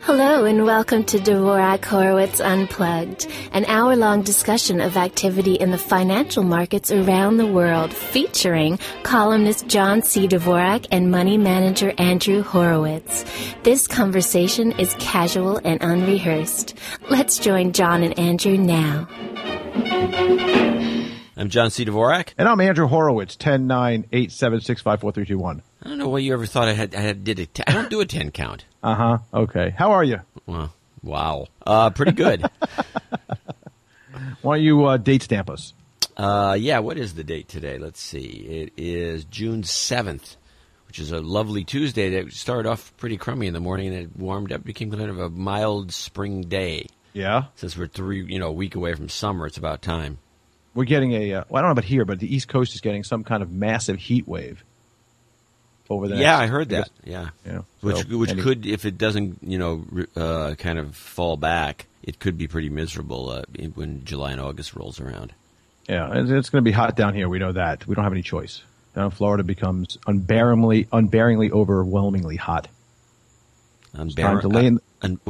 Hello and welcome to Dvorak Horowitz Unplugged, an hour-long discussion of activity in the financial markets around the world, featuring columnist John C. Dvorak and money manager Andrew Horowitz. This conversation is casual and unrehearsed. Let's join John and Andrew now. I'm John C. Dvorak. And I'm Andrew Horowitz, 10-9-876-54321. I don't know why you ever thought I did a I don't do a 10 count. Uh-huh. Okay. How are you? Well, wow. Pretty good. Why don't you date stamp us? Yeah, what is the date today? Let's see. It is June 7th, which is a lovely Tuesday that started off pretty crummy in the morning and it warmed up, became kind of a mild spring day. Yeah? Since we're a week away from summer, it's about time. We're getting I don't know about here, but the East Coast is getting some kind of massive heat wave. Over the I heard that. Yeah, which could, if it doesn't, kind of fall back, it could be pretty miserable when July and August rolls around. Yeah, it's going to be hot down here. We know that. We don't have any choice. Down in Florida becomes unbearingly, overwhelmingly hot. Unbearingly,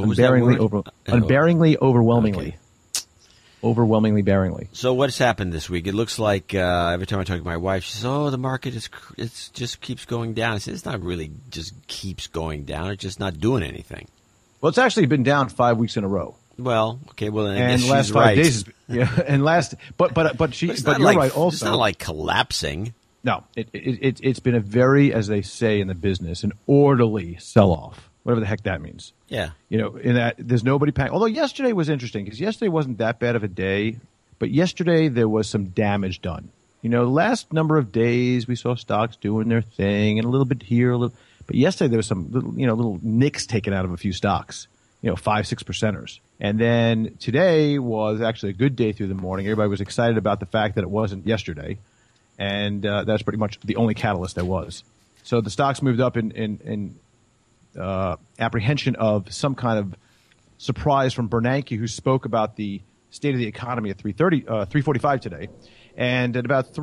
overwhelmingly. Okay. Overwhelmingly bearingly. So what's happened this week? It looks like every time I talk to my wife, she says, "Oh, the market it's just keeps going down." I said, "It's not really just keeps going down. It's just not doing anything." Well, it's actually been down 5 weeks in a row. Well, okay. Well, then I and guess last she's 5 right. days, but you're right. Also, it's not like collapsing. No, it's been a very, as they say in the business, an orderly sell-off. Whatever the heck that means. Yeah. In that there's nobody paying. Although yesterday was interesting because yesterday wasn't that bad of a day, but yesterday there was some damage done. The last number of days we saw stocks doing their thing and a little bit here, but yesterday there was some little nicks taken out of a few stocks, 5-6%ers. And then today was actually a good day through the morning. Everybody was excited about the fact that it wasn't yesterday, and that's pretty much the only catalyst there was. So the stocks moved up in apprehension of some kind of surprise from Bernanke, who spoke about the state of the economy at 3:45 today, and at about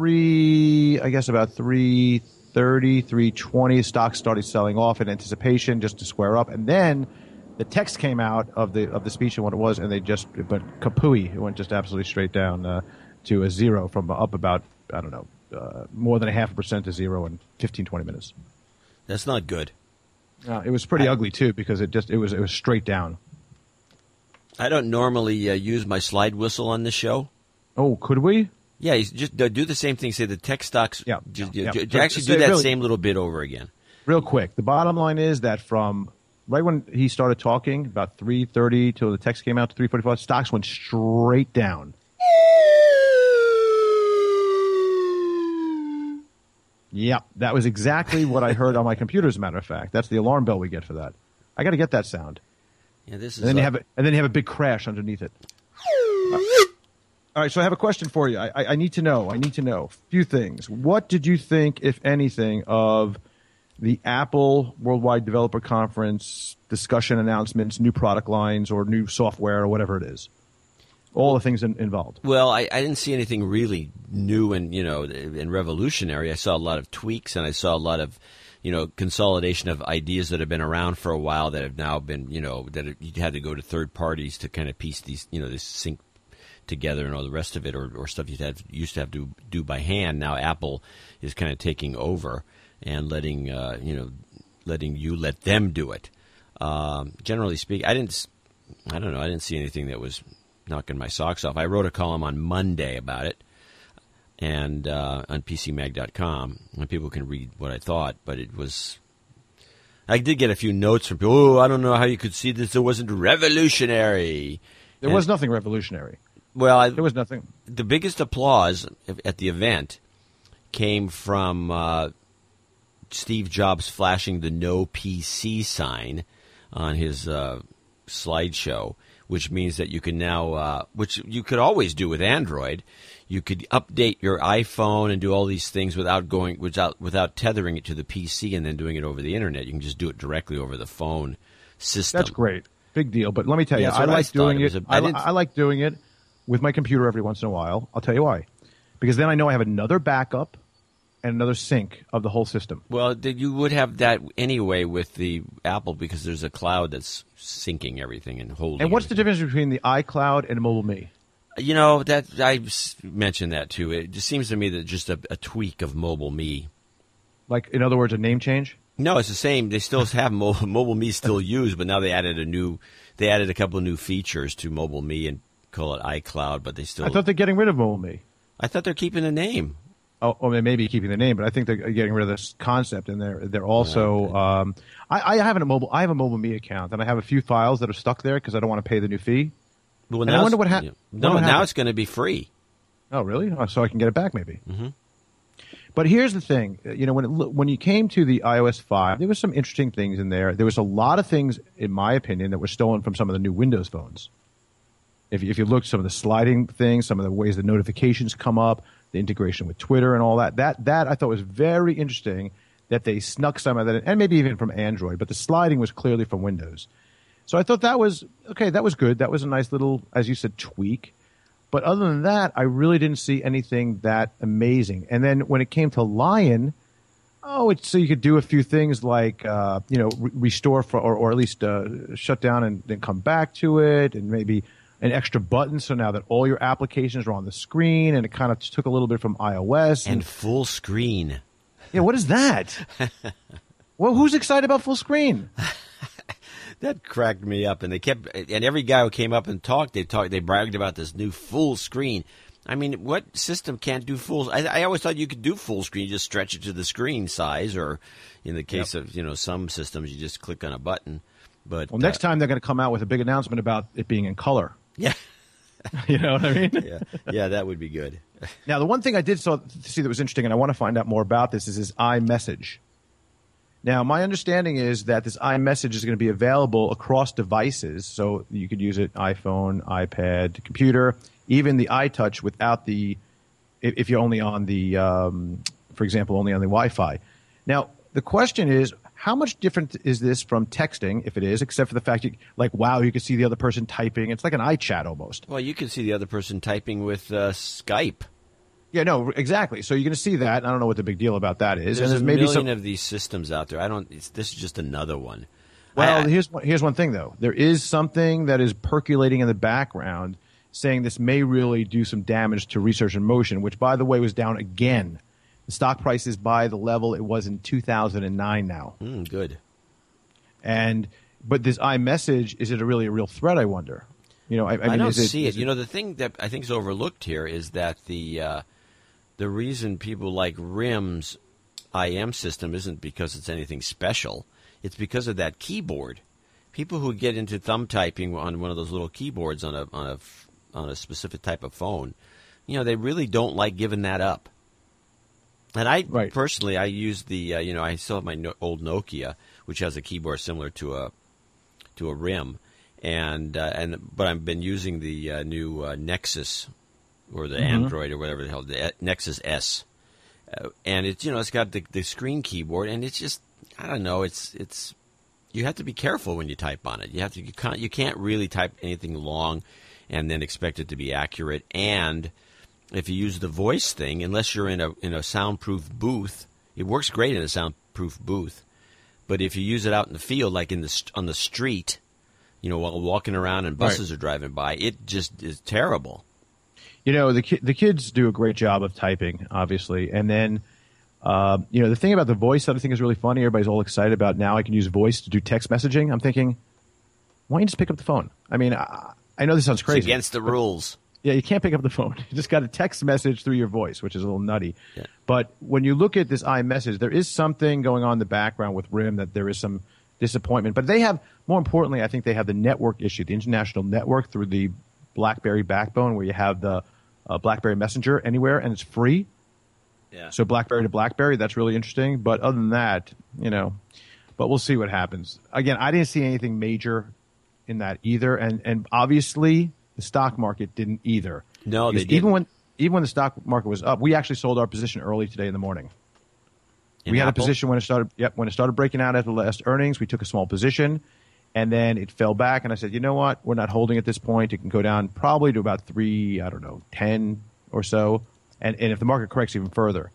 3:20, stocks started selling off in anticipation just to square up, and then the text came out of the speech and what it was, and but kapooey, it went just absolutely straight down to a zero from up about more than 0.5% to zero in 15-20 minutes. That's not good. It was pretty ugly too because it was straight down. I don't normally use my slide whistle on this show. Oh, could we? Yeah, you just do the same thing. Say the tech stocks. Yeah. Actually do that same little bit over again. Real quick, the bottom line is that from right when he started talking, about 3:30 till the text came out to 3:45, stocks went straight down. Yeah, that was exactly what I heard on my computer, as a matter of fact. That's the alarm bell we get for that. I got to get that sound. Yeah, this is. And then you have a big crash underneath it. All right, so I have a question for you. I need to know. A few things. What did you think, if anything, of the Apple Worldwide Developer Conference discussion announcements, new product lines, or new software, or whatever it is? All the things involved. Well, I didn't see anything really new and and revolutionary. I saw a lot of tweaks, and I saw a lot of consolidation of ideas that have been around for a while that have now been that you had to go to third parties to kind of piece these this sync together and all the rest of it, or stuff used to have to do by hand. Now Apple is kind of taking over and letting you let them do it. Generally speaking, I didn't see anything that was knocking my socks off. I wrote a column on Monday about it, and on PCMag.com, and people can read what I thought. But I did get a few notes from people. Oh, I don't know how you could see this. It wasn't revolutionary. There was nothing revolutionary. Well, there was nothing. The biggest applause at the event came from Steve Jobs flashing the no PC sign on his slideshow, which means that you can now, which you could always do with Android, you could update your iPhone and do all these things without tethering it to the PC and then doing it over the internet. You can just do it directly over the phone system. That's great, big deal. But let me tell you, I like doing it. I like doing it with my computer every once in a while. I'll tell you why, because then I know I have another backup and another sync of the whole system. Well, you would have that anyway with the Apple because there's a cloud that's syncing everything and holding. And what's the everything. difference between the iCloud and Mobile Me? You know, that I mentioned that too. It just seems to me that just a tweak of Mobile Me. Like, in other words, a name change? No, it's the same. They still have Mobile Me still used, but now they added a couple of new features to Mobile Me and call it iCloud, but they still. I thought they're getting rid of Mobile Me. I thought they're keeping the name. Oh, they may be keeping the name, but I think they're getting rid of this concept, and they're also. I have a Mobile Me account, and I have a few files that are stuck there because I don't want to pay the new fee. Well, and I wonder what happened. Now it's going to be free. Oh, really? Oh, so I can get it back, maybe. Mm-hmm. But here's the thing: when you came to the iOS 5, there was some interesting things in there. There was a lot of things, in my opinion, that were stolen from some of the new Windows phones. If you look at some of the sliding things, some of the ways the notifications come up, the integration with Twitter and all that I thought was very interesting that they snuck some of that in, and maybe even from Android, but the sliding was clearly from Windows. So I thought that was okay. That was good. That was a nice little, as you said, tweak. But other than that, I really didn't see anything that amazing. And then when it came to Lion, so you could do a few things like restore or at least shut down and then come back to it, and maybe an extra button, so now that all your applications are on the screen, and it kind of took a little bit from iOS. And full screen. Yeah, what is that? Well, who's excited about full screen? That cracked me up, and every guy who came up and talked, they bragged about this new full screen. I mean, what system can't do full? I always thought you could do full screen, you just stretch it to the screen size, or in the case of some systems, you just click on a button. But next time they're going to come out with a big announcement about it being in color. Yeah. You know what I mean? Yeah, that would be good. Now, the one thing I did see that was interesting, and I want to find out more about this, is this iMessage. Now, my understanding is that this iMessage is going to be available across devices, so you could use it iPhone, iPad, computer, even the iTouch without if you're only on the, for example, only on the Wi-Fi. Now, the question is, how much different is this from texting, if it is, except for the fact you can see the other person typing. It's like an iChat almost. Well, you can see the other person typing with Skype. Yeah, no, exactly. So you're going to see that. I don't know what the big deal about that is. There's and maybe million of these systems out there. This is just another one. Well, here's one thing, though. There is something that is percolating in the background saying this may really do some damage to Research in Motion, which, by the way, was down again. The stock price is by the level it was in 2009 now. Good. But this iMessage, is it really a real threat, I wonder? I don't see it. The thing that I think is overlooked here is that the reason people like RIM's IM system isn't because it's anything special. It's because of that keyboard. People who get into thumb typing on one of those little keyboards on a specific type of phone, they really don't like giving that up. And personally, I use the, I still have my old Nokia, which has a keyboard similar to a RIM, but I've been using the new Nexus or the Android or whatever the hell, the Nexus S, and it's got the screen keyboard, and it's just, I don't know, it's you have to be careful when you type on it. You can't really type anything long and then expect it to be accurate. And if you use the voice thing, unless you're in a soundproof booth, it works great in a soundproof booth. But if you use it out in the field, like on the street, while walking around and buses are driving by, it just is terrible. The kids do a great job of typing, obviously, and then the thing about the voice that I think is really funny. Everybody's all excited about now. I can use voice to do text messaging. I'm thinking, why don't you just pick up the phone? I mean, I know this sounds crazy. It's against the rules. Yeah, you can't pick up the phone. You just got a text message through your voice, which is a little nutty. Yeah. But when you look at this iMessage, there is something going on in the background with RIM that there is some disappointment. But they have, more importantly, I think they have the network issue, the international network through the BlackBerry backbone, where you have the BlackBerry Messenger anywhere, and it's free. Yeah. So BlackBerry to BlackBerry, that's really interesting. But other than that, but we'll see what happens. Again, I didn't see anything major in that either, and obviously the stock market didn't either. No, they didn't. Even when the stock market was up, we actually sold our position early today in the morning. We had a position when it started. Yep, when it started breaking out after the last earnings, we took a small position, and then it fell back. And I said, you know what? We're not holding at this point. It can go down probably to about 10 or so, and if the market corrects even further.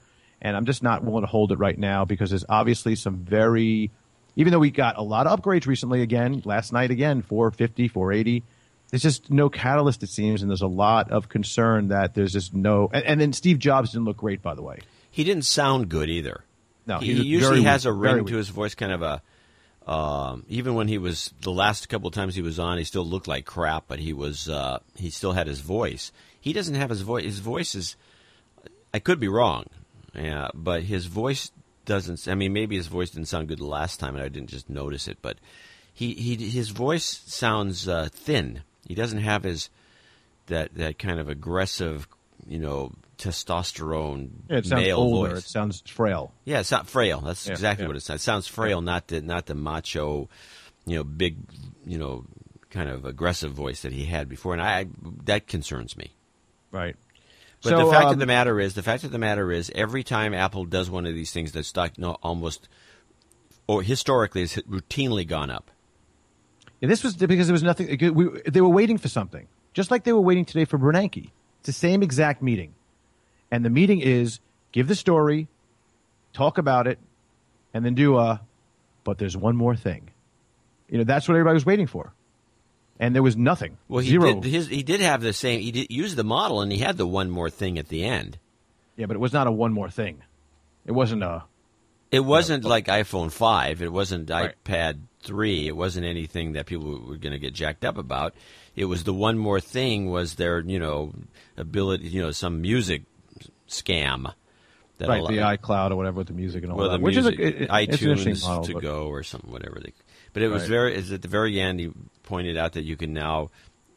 and I'm just not willing to hold it right now because there's obviously some very, even though we got a lot of upgrades recently again, last night again, 450, 480, there's just no catalyst, it seems, and there's a lot of concern that there's just no, and then Steve Jobs didn't look great, by the way. He didn't sound good either. No, he usually has a ring weak. to his voice, kind of a, even when he was, the last couple of times he was on, he still looked like crap, but he still had his voice. He doesn't have his voice. His voice is, I could be wrong, yeah, but his voice doesn't, I mean, maybe his voice didn't sound good the last time and I didn't just notice it, but his voice sounds thin. He doesn't have that kind of aggressive, testosterone it sounds male older. voice. It sounds frail. Yeah, it's not frail. That's exactly yeah. what it sounds. It sounds frail, not the macho, big, kind of aggressive voice that he had before, and that concerns me. Right. But so, the fact of the matter is, every time Apple does one of these things, the stock almost, or historically, has routinely gone up. Yeah, this was because there was nothing. They were waiting for something, just like they were waiting today for Bernanke. It's the same exact meeting. And the meeting is give the story, talk about it, and then but there's one more thing. That's what everybody was waiting for. And there was nothing. Well, Zero. He did have the same, he did use the model, and he had the one more thing at the end. Yeah, but it was not a one more thing. It wasn't a... It wasn't like iPhone 5. It wasn't right. iPad 3. It wasn't anything that people were going to get jacked up about. It was the one more thing was their, ability, some music scam. That right, the iCloud or whatever with the music and all that. Which music, is iTunes model, to go or something, whatever. But it was at the very end, he pointed out that you can now,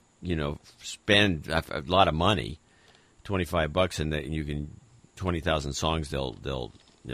spend a lot of money, $25, and that you can 20,000 songs. They'll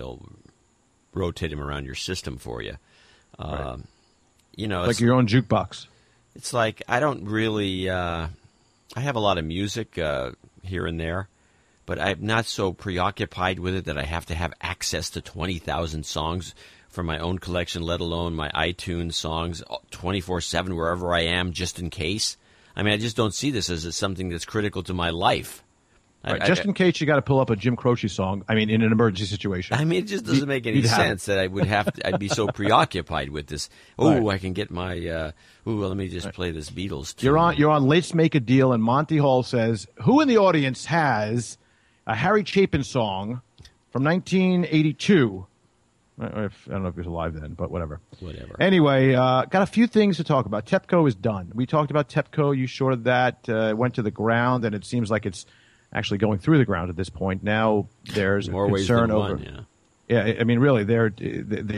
rotate them around your system for you. Right. Like your own jukebox. It's like I don't really. I have a lot of music here and there, but I'm not so preoccupied with it that I have to have access to 20,000 songs from my own collection, let alone my iTunes songs 24/7 wherever I am, just in case. I mean, I just don't see this as something that's critical to my life. Right. Just in case you got to pull up a Jim Croce song. I mean, in an emergency situation. I mean, it just doesn't make any sense that I would I'd be so preoccupied with this. Oh, right. I can get my. Let me just play this Beatles tune. You're on. Let's make a deal. And Monty Hall says, "Who in the audience has a Harry Chapin song from 1982?" I don't know if he was alive then, but whatever. Whatever. Anyway, got a few things to talk about. TEPCO is done. We talked about TEPCO. You shorted that. Went to the ground, and it seems like it's actually going through the ground at this point. Now there's more concern ways than over. One, yeah, I mean, really, they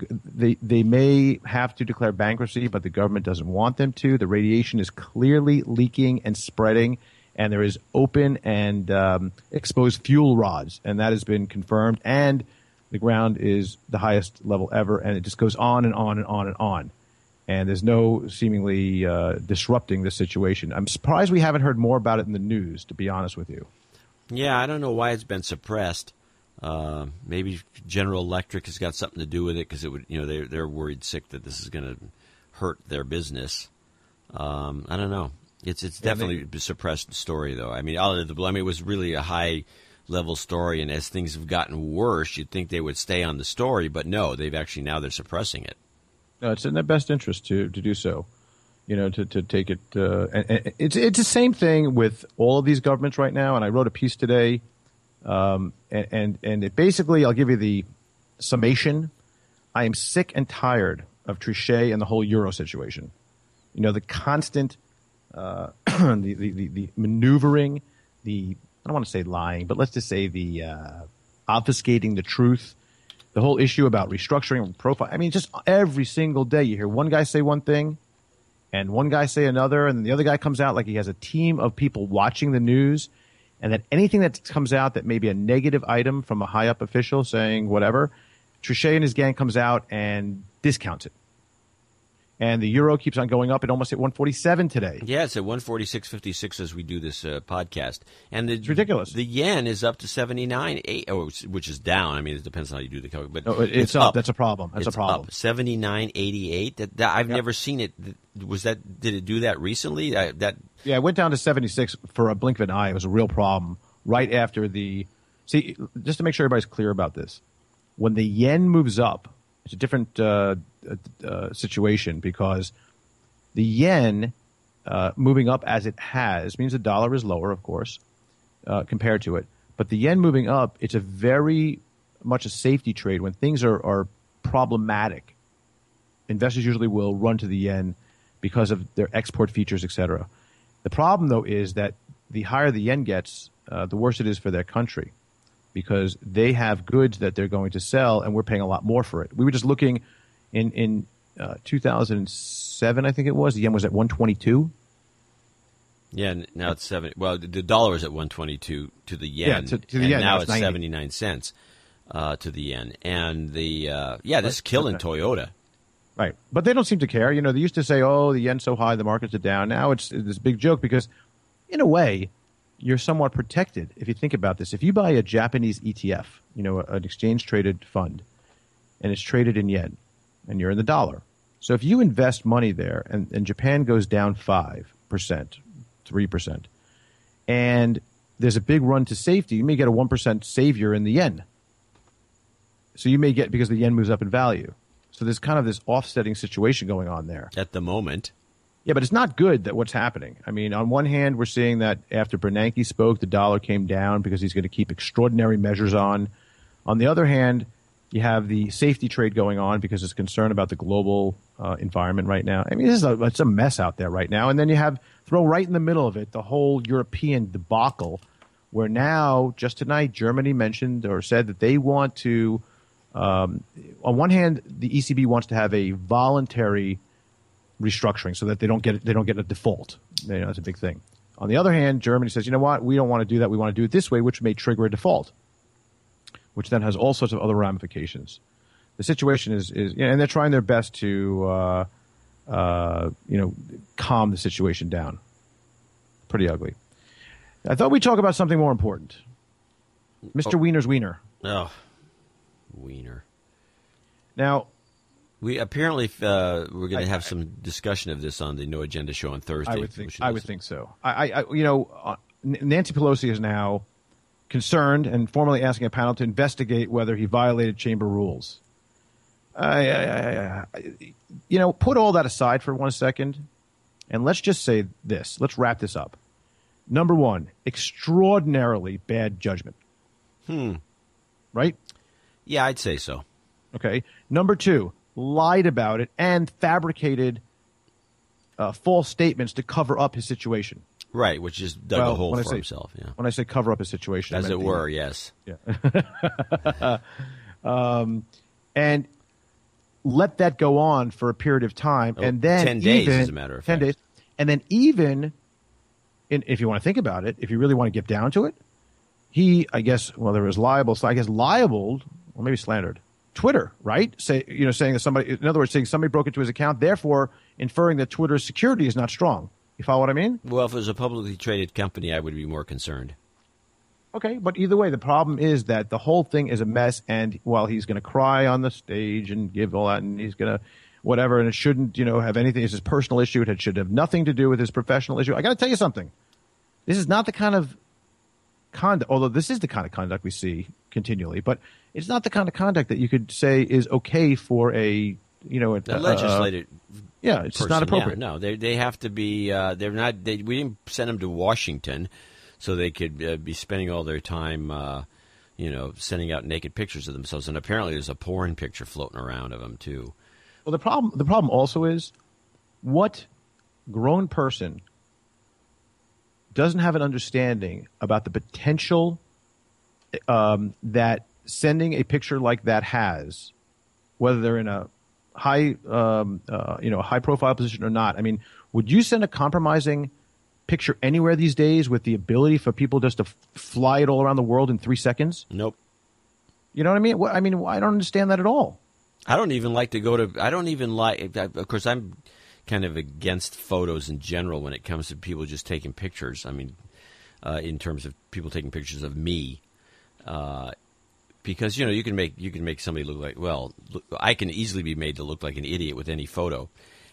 may have to declare bankruptcy, but the government doesn't want them to. The radiation is clearly leaking and spreading, and there is open and exposed fuel rods, and that has been confirmed. And the ground is the highest level ever, and it just goes on and on and on and on. And there's no seemingly disrupting the situation. I'm surprised we haven't heard more about it in the news, to be honest with you. Yeah, I don't know why it's been suppressed. Maybe General Electric has got something to do with it because it would, they're worried sick that this is going to hurt their business. I don't know. It's definitely a suppressed story, though. I mean, it was really a high-level story, and as things have gotten worse, you'd think they would stay on the story, but no, now they're suppressing it. No, it's in their best interest to do so, to take it. And it's the same thing with all of these governments right now. And I wrote a piece today, and it basically, I'll give you the summation. I am sick and tired of Trichet and the whole Euro situation. The constant, the maneuvering, I don't want to say lying, but let's just say the obfuscating the truth. The whole issue about restructuring and profile. I mean, just every single day you hear one guy say one thing and one guy say another, and then the other guy comes out like he has a team of people watching the news, and that anything that comes out that may be a negative item from a high-up official saying whatever, Trichet and his gang comes out and discounts it. And the euro keeps on going up. It almost hit 147 today. Yeah, it's at 146.56 as we do this podcast. And it's ridiculous. The yen is up to 79.8, which is down. I mean, it depends on how you do the calculation. But no, it's up. That's a problem. That's it's a problem. Up 79.88. I've never seen it. Did it do that recently? Yeah, it went down to 76 for a blink of an eye. It was a real problem right after the See, just to make sure everybody's clear about this, when the yen moves up, it's a different situation because the yen moving up as it has means the dollar is lower, of course, compared to it. But the yen moving up, it's a very much a safety trade. When things are problematic, investors usually will run to the yen because of their export features, et cetera. The problem, though, is that the higher the yen gets, the worse it is for their country because they have goods that they're going to sell, and we're paying a lot more for it. We were just looking in 2007, I think it was. The yen was at 122. Yeah, now it's 7. Well, the dollar is at 122 to the yen. Yeah, to the and yen. Now it's it's 90. 79 cents to the yen. And this is killing Toyota. Right. But they don't seem to care. You know, they used to say, oh, the yen's so high, the markets are down. Now it's this big joke because, in a way, you're somewhat protected if you think about this. If you buy a Japanese ETF, you know, an exchange-traded fund, and it's traded in yen, and you're in the dollar. So if you invest money there and Japan goes down 5%, 3%, and there's a big run to safety, you may get a 1% savior in the yen. So you may get, because the yen moves up in value. So there's kind of this offsetting situation going on there. At the moment. Yeah, but it's not good that what's happening. I mean, on one hand, we're seeing that after Bernanke spoke, the dollar came down because he's going to keep extraordinary measures on. On the other hand, you have the safety trade going on because it's concern about the global environment right now. I mean, it's a mess out there right now. And then you have, throw right in the middle of it, the whole European debacle, where now, just tonight, Germany mentioned or said that they want to, on one hand, the ECB wants to have a voluntary restructuring so that they don't get a default. You know, that's a big thing. On the other hand, Germany says, you know what, we don't want to do that. We want to do it this way, which may trigger a default, which then has all sorts of other ramifications. The situation is you know, and they're trying their best to, calm the situation down. Pretty ugly. I thought we'd talk about something more important. Mr. Wiener's Wiener. Oh, Wiener. Now, we apparently we're going to have some discussion of this on the No Agenda show on Thursday. I would think so. Nancy Pelosi is now concerned and formally asking a panel to investigate whether he violated chamber rules. Put all that aside for 1 second, and let's just say this. Let's wrap this up. Number one, extraordinarily bad judgment. Right? Yeah, I'd say so. Okay. Number two, lied about it and fabricated false statements to cover up his situation. Right, which is dug a hole for himself. Yeah. When I say cover up his situation, as it were, yes. Yeah. And let that go on for a period of time, and then 10 days, as a matter of fact. 10 days, and then even if you want to think about it, if you really want to get down to it, he, I guess, whether it was libeled, or maybe slandered Twitter, right? Saying that somebody, in other words, saying somebody broke into his account, therefore inferring that Twitter's security is not strong. You follow what I mean? Well, if it was a publicly traded company, I would be more concerned. Okay, but either way, the problem is that the whole thing is a mess, and while he's going to cry on the stage and give all that, and he's going to whatever, and it shouldn't, have anything, it's his personal issue, it should have nothing to do with his professional issue. I got to tell you something. This is not the kind of conduct, although this is the kind of conduct we see continually, but it's not the kind of conduct that you could say is okay for a legislative. Yeah, it's just not appropriate. Yeah, no, they have to be. They're not. We didn't send them to Washington so they could be spending all their time, sending out naked pictures of themselves. And apparently, there's a porn picture floating around of them too. Well, the problem also is, what grown person doesn't have an understanding about the potential that sending a picture like that has, whether they're in a high profile position or not. I mean, would you send a compromising picture anywhere these days with the ability for people just to fly it all around the world in 3 seconds? Nope. You know what I mean? I don't understand that at all. I don't even like to go to. I don't even like. Of course, I'm kind of against photos in general when it comes to people just taking pictures. I mean, in terms of people taking pictures of me. Because you can make somebody look like, I can easily be made to look like an idiot with any photo,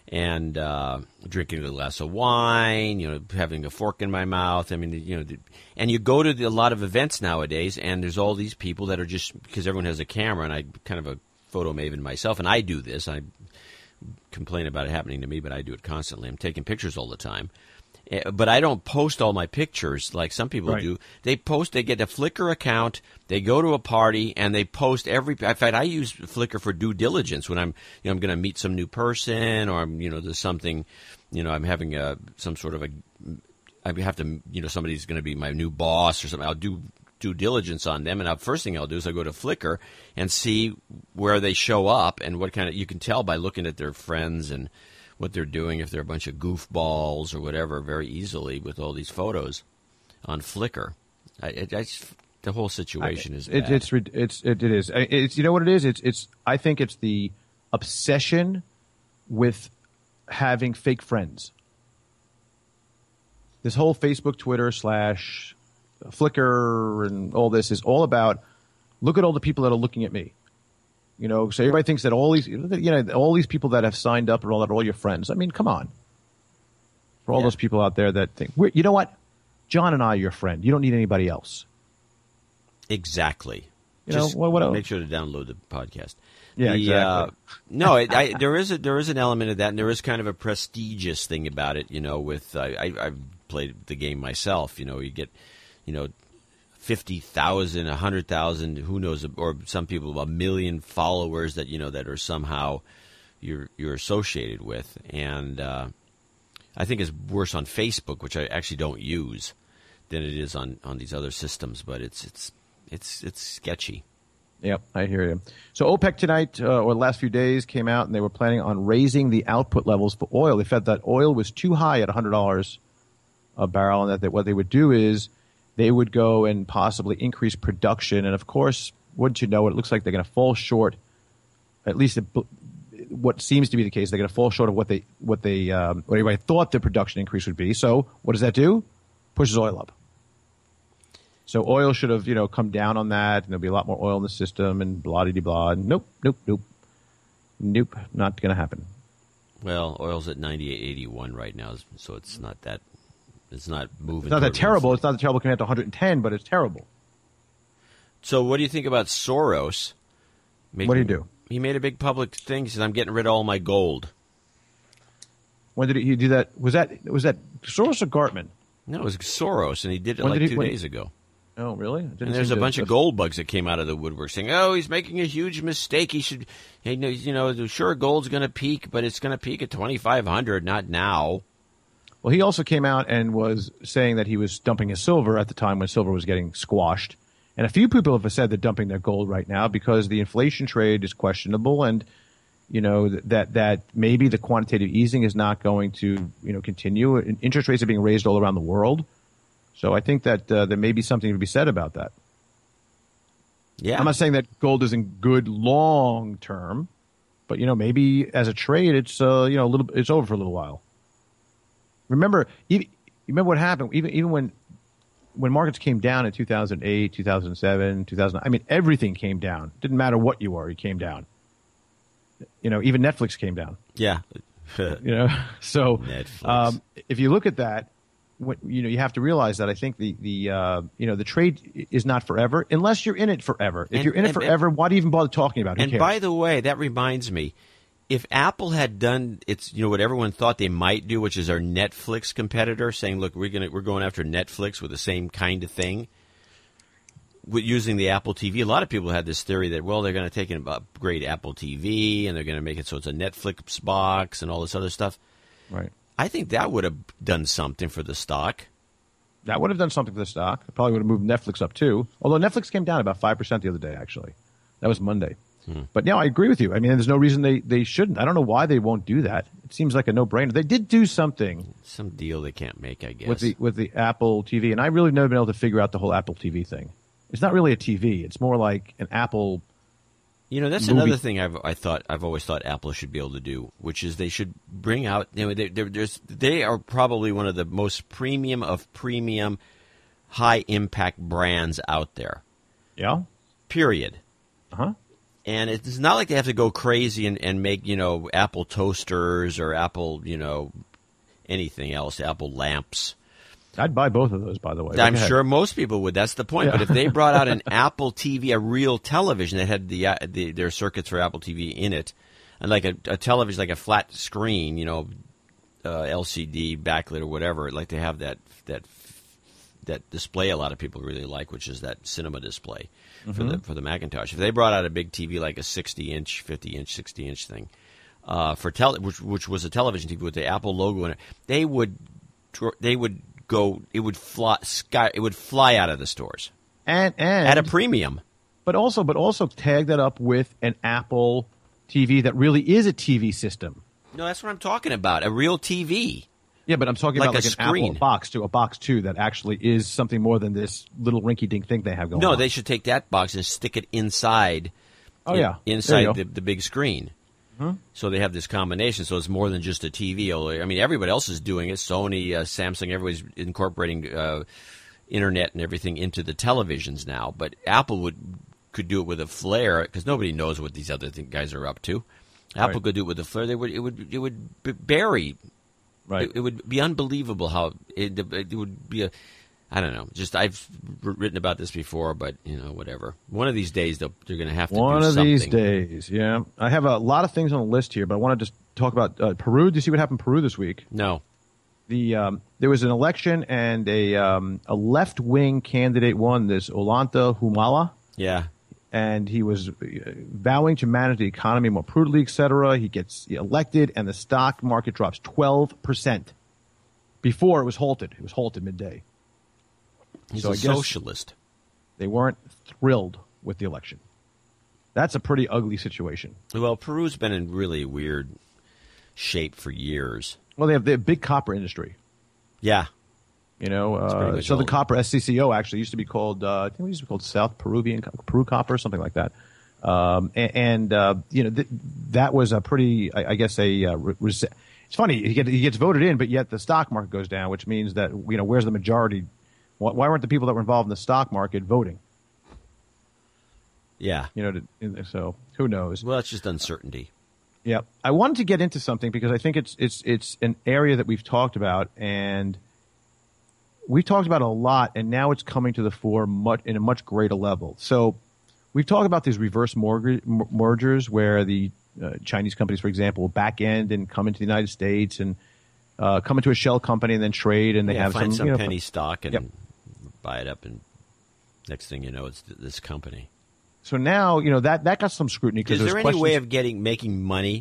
and drinking a glass of wine, having a fork in my mouth. I mean, and you go to a lot of events nowadays, and there's all these people that are just, because everyone has a camera, and I'm kind of a photo maven myself, and I do this. I complain about it happening to me, but I do it constantly. I'm taking pictures all the time. But I don't post all my pictures like some people do. They get a Flickr account, they go to a party, and they post every. In fact, I use Flickr for due diligence when I'm going to meet some new person, or there's something, I'm having some sort of I have to, somebody's going to be my new boss or something. I'll do due diligence on them, and the first thing I'll do is I go to Flickr and see where they show up and what kind of. You can tell by looking at their friends and what they're doing, if they're a bunch of goofballs or whatever, very easily with all these photos on Flickr. The whole situation is bad. It is. It's what it is. It's. I think it's the obsession with having fake friends. This whole Facebook, Twitter / Flickr and all this is all about. Look at all the people that are looking at me. So everybody thinks that all these people that have signed up and all that are all your friends. I mean, come on. For all those people out there that think, you know what? John and I are your friend. You don't need anybody else. Exactly. Just make sure to download the podcast. Yeah, exactly. There is an element of that, and there is kind of a prestigious thing about it. With I've played the game myself. You get, 50,000, 100,000, who knows, or some people 1 million followers that that are somehow you're associated with, and I think it's worse on Facebook, which I actually don't use, than it is on these other systems. But it's sketchy. Yep, I hear you. So OPEC tonight, or the last few days, came out and they were planning on raising the output levels for oil. They felt that oil was too high at $100 a barrel, and that what they would do is they would go and possibly increase production. And, of course, wouldn't you know it, looks like they're going to fall short, at least what seems to be the case. They're going to fall short of what everybody thought the production increase would be. So what does that do? Pushes oil up. So oil should have, come down on that, and there'll be a lot more oil in the system and blah-de-de-blah. Nope, not going to happen. Well, oil's at 98.81 right now, so it's not that. It's not moving. It's not that terrible. It's not that terrible compared to 110, but it's terrible. So what do you think about Soros? What did he do? He made a big public thing. He said, "I'm getting rid of all my gold." When did he do that? Was that Soros or Gartman? No, it was Soros, and he did it 2 days ago. Oh, really? And there's a bunch of gold bugs that came out of the woodwork saying, "Oh, he's making a huge mistake. He should, sure, gold's going to peak, but it's going to peak at 2,500, not now." Well, he also came out and was saying that he was dumping his silver at the time when silver was getting squashed. And a few people have said they're dumping their gold right now because the inflation trade is questionable, and that maybe the quantitative easing is not going to continue. Interest rates are being raised all around the world, so I think that there may be something to be said about that. Yeah, I'm not saying that gold isn't good long term, but maybe as a trade, it's it's over for a little while. Remember what happened? Even when markets came down in 2008, 2007, 2000, I mean, everything came down. It didn't matter what you were, it came down. Even Netflix came down. Yeah. So if you look at that, you have to realize that I think the trade is not forever unless you're in it forever. If you're in it forever, why do you even bother talking about it? And by the way, that reminds me. If Apple had done its, what everyone thought they might do, which is our Netflix competitor, saying, "Look, we're going after Netflix with the same kind of thing," using the Apple TV. A lot of people had this theory that, well, they're going to take and upgrade Apple TV and they're going to make it so it's a Netflix box and all this other stuff. Right. I think that would have done something for the stock. That would have done something for the stock. It probably would have moved Netflix up too. Although Netflix came down about 5% the other day, actually. That was Monday. But no, I agree with you. I mean, there's no reason they shouldn't. I don't know why they won't do that. It seems like a no-brainer. They did do something. Some deal they can't make, I guess. With the Apple TV. And I really have never been able to figure out the whole Apple TV thing. It's not really a TV. It's more like an Apple that's movie. another thing I've always thought Apple should be able to do, which is they should bring out, they are probably one of the most premium of premium high-impact brands out there. Yeah? Period. Uh-huh. And it's not like they have to go crazy and make, Apple toasters or Apple, anything else, Apple lamps. I'd buy both of those, by the way. I'm sure most people would. That's the point. Yeah. But if they brought out an Apple TV, a real television that had their circuits for Apple TV in it, and like a television, like a flat screen, LCD backlit or whatever, like they have that display a lot of people really like, which is that cinema display for the Macintosh. If they brought out a big TV like a 60-inch, 50-inch, 60-inch thing which was a television TV with the Apple logo in it, they would go. It would fly out of the stores and at a premium. But also tag that up with an Apple TV that really is a TV system. No, that's what I'm talking about. A real TV. Yeah, but I'm talking about like an screen. Apple box too that actually is something more than this little rinky-dink thing they have going on. No, they should take that box and stick it inside. Inside the big screen. So they have this combination. So it's more than just a TV. I mean, everybody else is doing it. Sony, Samsung, everybody's incorporating internet and everything into the televisions now. But Apple could do it with a flare because nobody knows what these other guys are up to. Apple could do it with a flare. It would bury. Right. It would be unbelievable how it would be I don't know. Just I've written about this before, but whatever. One of these days they're going to have to do something. One of these days, yeah. I have a lot of things on the list here, but I want to just talk about Peru. Did you see what happened in Peru this week? No. There was an election, and a left-wing candidate won, this Ollanta Humala. Yeah. And he was vowing to manage the economy more prudently, et cetera. He gets elected, and the stock market drops 12%. Before it was halted. It was halted midday. He's a socialist. They weren't thrilled with the election. That's a pretty ugly situation. Well, Peru's been in really weird shape for years. Well, they have the big copper industry. Yeah. Southern Copper, SCCO, actually used to be called, I think it used to be called South Peru Copper, something like that. That was a pretty, I guess, it's funny, he gets voted in, but yet the stock market goes down, which means that, where's the majority? Why weren't the people that were involved in the stock market voting? Yeah. So who knows? Well, it's just uncertainty. Yeah. I wanted to get into something because I think it's an area that we've talked about, and we've talked about it a lot, and now it's coming to the fore in a much greater level. So we've talked about these reverse mergers where the Chinese companies, for example, will back end and come into the United States and come into a shell company and then trade, and they have find some penny stock and buy it up, and next thing you know, it's this company. So now, that got some scrutiny. Is there any way of making money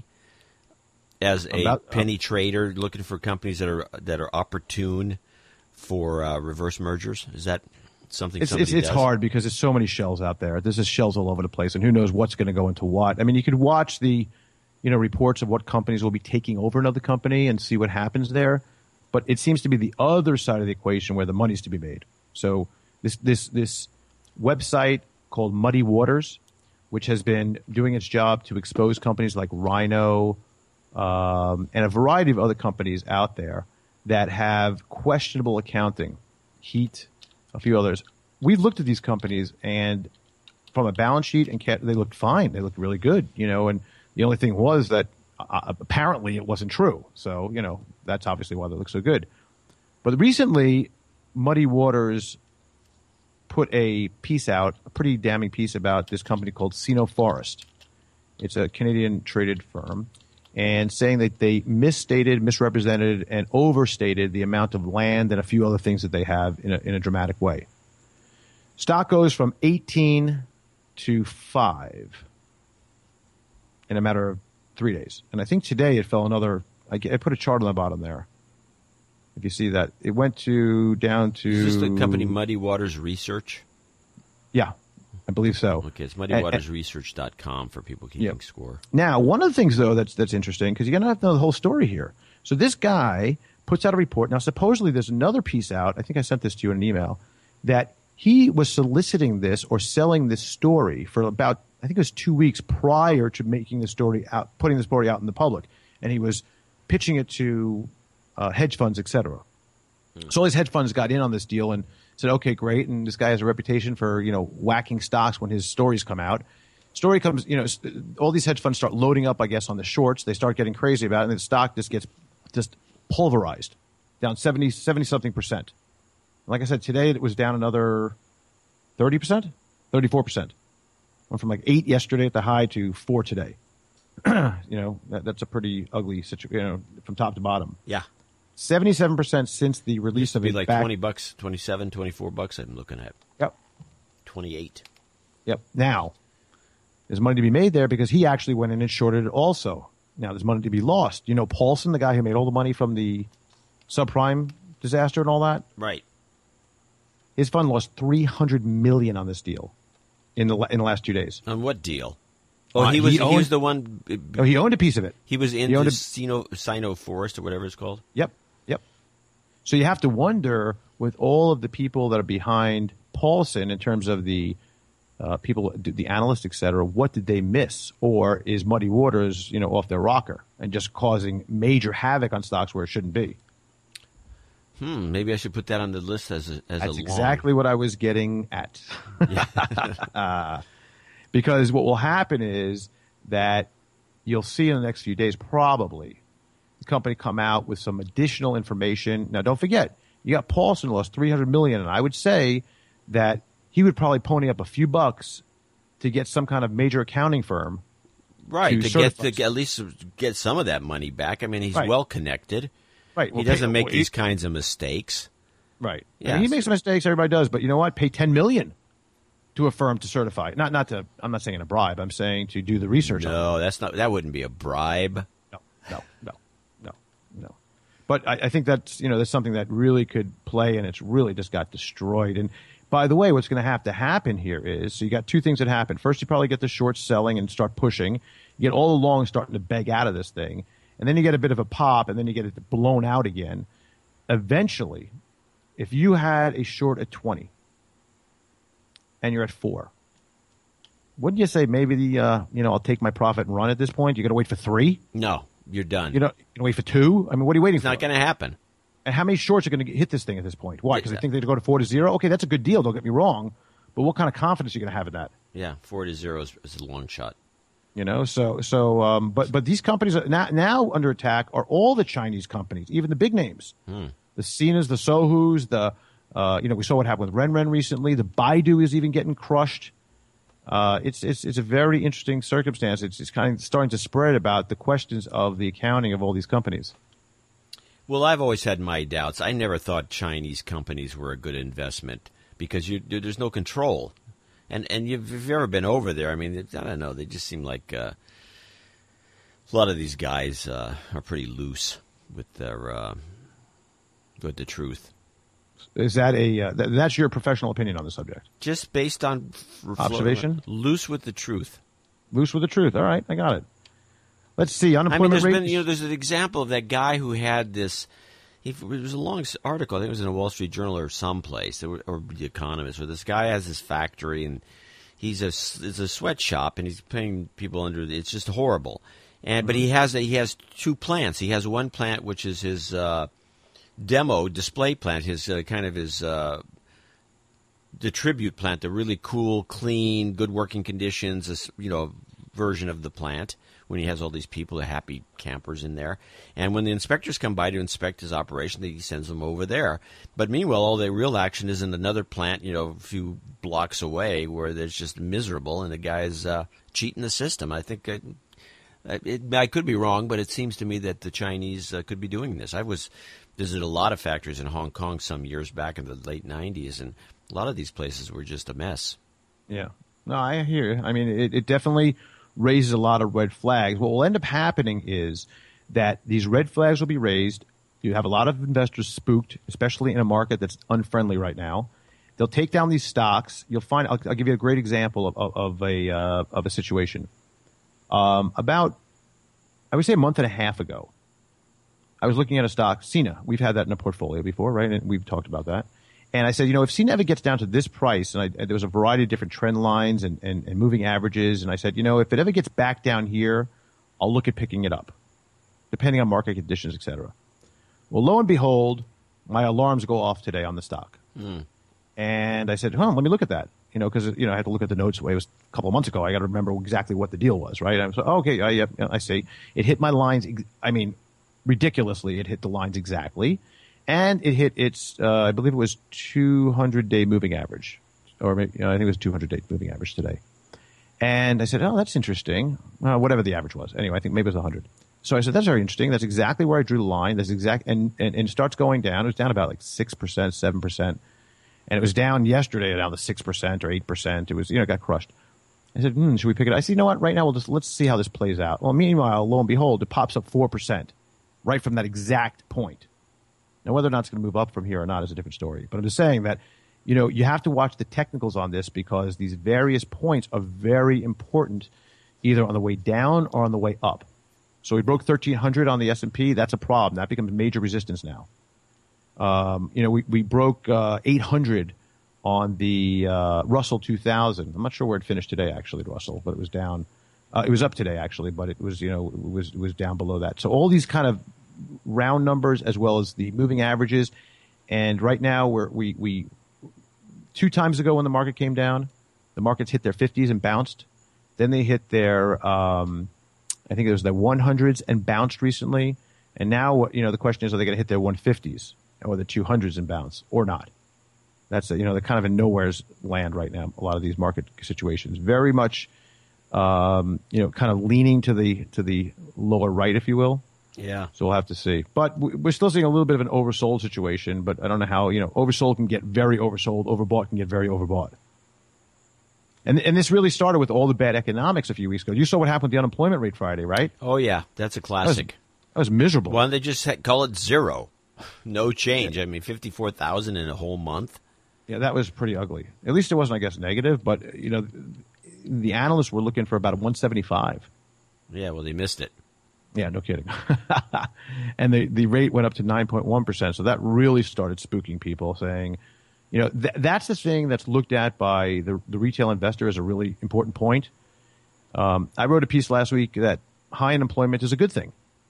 as a penny trader looking for companies that are opportune for reverse mergers? Is that something somebody does? It's hard because there's so many shells out there. There's just shells all over the place, and who knows what's going to go into what. I mean, you could watch the reports of what companies will be taking over another company and see what happens there. But it seems to be the other side of the equation where the money's to be made. So this website called Muddy Waters, which has been doing its job to expose companies like Rhino and a variety of other companies out there that have questionable accounting, Heat, a few others. We looked at these companies, and from a balance sheet, and they looked fine. They looked really good, and the only thing was that apparently it wasn't true. So, that's obviously why they look so good. But recently, Muddy Waters put a piece out, a pretty damning piece about this company called Sino Forest. It's a Canadian traded firm, and saying that they misrepresented, and overstated the amount of land and a few other things that they have in a dramatic way. Stock goes from 18 to 5 in a matter of 3 days. And I think today it fell another, I put a chart on the bottom there. If you see that, it went down to... Is this the company Muddy Waters Research? Yeah, I believe so. Okay, it's muddywatersresearch.com for people keeping score. Now, one of the things, though, that's interesting, because you're going to have to know the whole story here. So this guy puts out a report. Now, supposedly there's another piece out, I think I sent this to you in an email, that he was soliciting this or selling this story for about, I think it was 2 weeks prior to making the story out, putting the story out in the public. And he was pitching it to hedge funds, et cetera. So all these hedge funds got in on this deal and said, okay, great. And this guy has a reputation for, whacking stocks when his stories come out. Story comes, all these hedge funds start loading up, I guess, on the shorts. They start getting crazy about it, and the stock just gets pulverized, down 70-something percent. Like I said, today it was down another 30%, 34%. Went from like 8 yesterday at the high to 4 today. That's a pretty ugly situation, from top to bottom. Yeah. 77% since the release of it. Like $20, $27, $24 I'm looking at. Yep. 28. Yep. Now, there's money to be made there because he actually went in and shorted it also. Now, there's money to be lost. Paulson, the guy who made all the money from the subprime disaster and all that? Right. His fund lost $300 million on this deal in the last 2 days. On what deal? Oh, he was the one. He owned a piece of it. He was in the Sino Forest or whatever it's called. Yep. So you have to wonder, with all of the people that are behind Paulson in terms of the people, the analysts, et cetera, what did they miss? Or is Muddy Waters, off their rocker and just causing major havoc on stocks where it shouldn't be? Maybe I should put that on the list as That's exactly what I was getting at. Because what will happen is that you'll see in the next few days, probably, the company come out with some additional information. Now, don't forget, you got Paulson lost $300 million, and I would say that he would probably pony up a few bucks to get some kind of major accounting firm, right? To at least get some of that money back. I mean, he's well connected. Right. He doesn't make these kinds of mistakes. Right. Yes. And he makes mistakes. Everybody does. But you know what? Pay $10 million to a firm to certify. I'm not saying a bribe. I'm saying to do the research. No, that wouldn't be a bribe. No. But I think that's something that really could play, and it's really just got destroyed. And by the way, what's going to happen here is, so you got two things that happen. First, you probably get the short selling and start pushing. You get all the longs starting to beg out of this thing. And then you get a bit of a pop, and then you get it blown out again. Eventually, if you had a short at 20 and you're at 4, wouldn't you say maybe I'll take my profit and run at this point? You're going to wait for 3? No, you're done. You're going to wait for 2? I mean, what are you waiting for? It's not going to happen. And how many shorts are going to hit this thing at this point? Why? Because they think they're going to go to 4-0? Okay, that's a good deal. Don't get me wrong. But what kind of confidence are you going to have in that? Yeah, 4-0 is a long shot. But these companies are now under attack are all the Chinese companies, even the big names, the Sinas, the Sohus, we saw what happened with Renren recently. The Baidu is even getting crushed. It's a very interesting circumstance. It's kind of starting to spread about the questions of the accounting of all these companies. Well, I've always had my doubts. I never thought Chinese companies were a good investment because there's no control. And if you've ever been over there, I mean, I don't know, they just seem like a lot of these guys are pretty loose with the truth. Is that that's your professional opinion on the subject? Just based on observation? Loose with the truth. Loose with the truth. All right, I got it. Let's see, unemployment rate. There's an example of that guy who had this. It was a long article. I think it was in a Wall Street Journal or someplace, or The Economist, where this guy has this factory and it's a sweatshop, and he's paying people under. It's just horrible. But he has 2 plants. He has one plant which is his demo display plant, his the tribute plant, the really cool, clean, good working conditions, version of the plant. When he has all these people, the happy campers in there. And when the inspectors come by to inspect his operation, he sends them over there. But meanwhile, all the real action is in another plant, a few blocks away, where there's just miserable, and the guy's cheating the system. I think I could be wrong, but it seems to me that the Chinese could be doing this. I visited a lot of factories in Hong Kong some years back in the late 90s, and a lot of these places were just a mess. Yeah. No, I hear you. I mean, it definitely raises a lot of red flags. What will end up happening is that these red flags will be raised. You have a lot of investors spooked, especially in a market that's unfriendly right now. They'll take down these stocks. You'll find. I'll give you a great example of a situation. About, I would say, a month and a half ago, I was looking at a stock, Sina. We've had that in a portfolio before, right? And we've talked about that. And I said, if Sina ever gets down to this price, and there was a variety of different trend lines and moving averages, and I said, if it ever gets back down here, I'll look at picking it up, depending on market conditions, et cetera. Well, lo and behold, my alarms go off today on the stock. And I said, let me look at that. because I had to look at the notes. It was a couple of months ago. I got to remember exactly what the deal was, right? I was like, okay, I see. It hit my lines. I mean, ridiculously, it hit the lines exactly, and it hit its. I believe it was 200-day moving average, or maybe, I think it was 200-day moving average today. And I said, oh, that's interesting. Whatever the average was. Anyway, I think maybe it was 100. So I said, that's very interesting. That's exactly where I drew the line. That's exact, and it starts going down. It was down about like 6%, 7%. And it was down yesterday, down to 6% or 8%. It was, it got crushed. I said, should we pick it? I said, you know what? Right now, let's see how this plays out. Well, meanwhile, lo and behold, it pops up 4% right from that exact point. Now, whether or not it's going to move up from here or not is a different story. But I'm just saying that, you have to watch the technicals on this because these various points are very important either on the way down or on the way up. So we broke 1,300 on the S&P. That's a problem. That becomes major resistance now. We broke 800 on the Russell 2000. I'm not sure where it finished today, actually, Russell, but it was down. It was up today, actually, but it was, it was down below that. So all these kind of round numbers as well as the moving averages. And right now we 2 times ago when the market came down, the markets hit their 50s and bounced. Then they hit their, I think it was their 100s and bounced recently. And now, the question is, are they going to hit their 150s or the 200s and bounce or not? That's, they're kind of in nowhere's land right now. A lot of these market situations, very much, kind of leaning to the lower right, if you will. Yeah. So we'll have to see. But we're still seeing a little bit of an oversold situation, but I don't know how, oversold can get very oversold, overbought can get very overbought. And this really started with all the bad economics a few weeks ago. You saw what happened with the unemployment rate Friday, right? Oh, yeah. That's a classic. That was miserable. Why don't they just call it zero? No change. I mean, 54,000 in a whole month. Yeah, that was pretty ugly. At least it wasn't, I guess, negative, but, the analysts were looking for about a 175. Yeah, well, they missed it. Yeah, no kidding. And the rate went up to 9.1%. So that really started spooking people, saying, that's the thing that's looked at by the retail investor as a really important point. I wrote a piece last week that high unemployment is a good thing.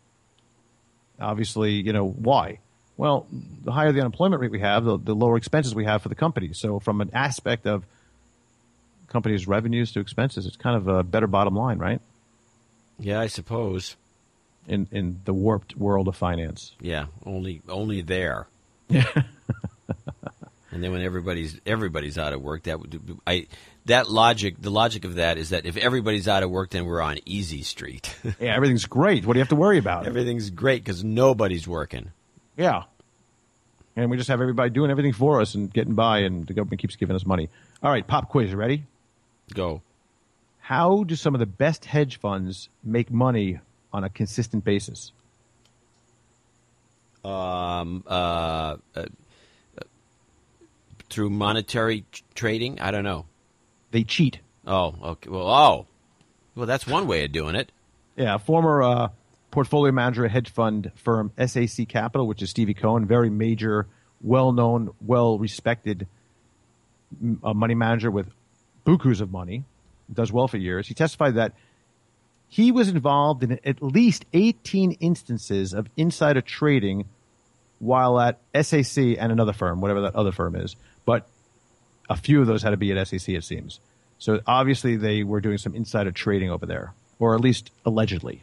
Obviously, why? Well, the higher the unemployment rate we have, the lower expenses we have for the companies. So from an aspect of companies' revenues to expenses, it's kind of a better bottom line, right? Yeah, I suppose. In the warped world of finance. Yeah, only there. Yeah. And then when everybody's out of work, the logic of that is that if everybody's out of work, then we're on easy street. Yeah, everything's great. What do you have to worry about? Everything's great because nobody's working. Yeah. And we just have everybody doing everything for us and getting by, and the government keeps giving us money. All right, pop quiz. You ready? Go. How do some of the best hedge funds make money on a consistent basis? Through monetary trading? I don't know. They cheat. Oh, okay. Well, that's one way of doing it. Yeah, former portfolio manager at hedge fund firm SAC Capital, which is Stevie Cohen, very major, well-known, well-respected money manager with bukus of money, does well for years. He testified that he was involved in at least 18 instances of insider trading while at SAC and another firm, whatever that other firm is. But a few of those had to be at SAC, it seems. So obviously they were doing some insider trading over there, or at least allegedly.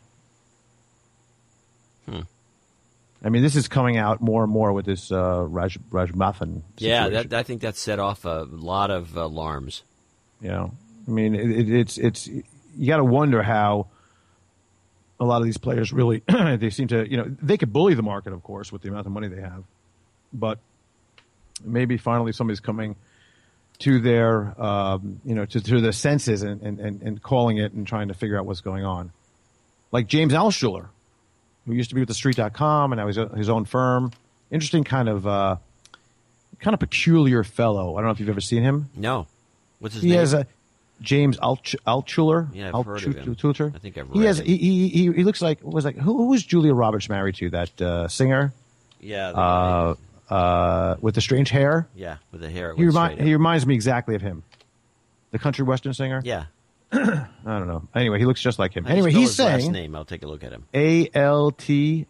I mean, this is coming out more and more with this Rajmathan situation. Yeah, I think that set off a lot of alarms. I mean, it's you got to wonder how a lot of these players really they seem to, they could bully the market, of course, with the amount of money they have, but maybe finally somebody's coming to their to their senses and calling it and trying to figure out what's going on. Like James Altshuler, who used to be with TheStreet.com and now he's his own firm. Interesting kind of peculiar fellow. I don't know if you've ever seen him. No. What's his name? He has a James Altshuler. Yeah, I've heard of him. I think I've read he has. it. He looks like who was Julia Roberts married to? That singer. Yeah. With the strange hair. Yeah, with the hair. He reminds me exactly of him. The country western singer. Yeah. I don't know. Anyway, he looks just like him. How do you Anyway, spell he's his saying last name. I'll take a look at him. Altucher.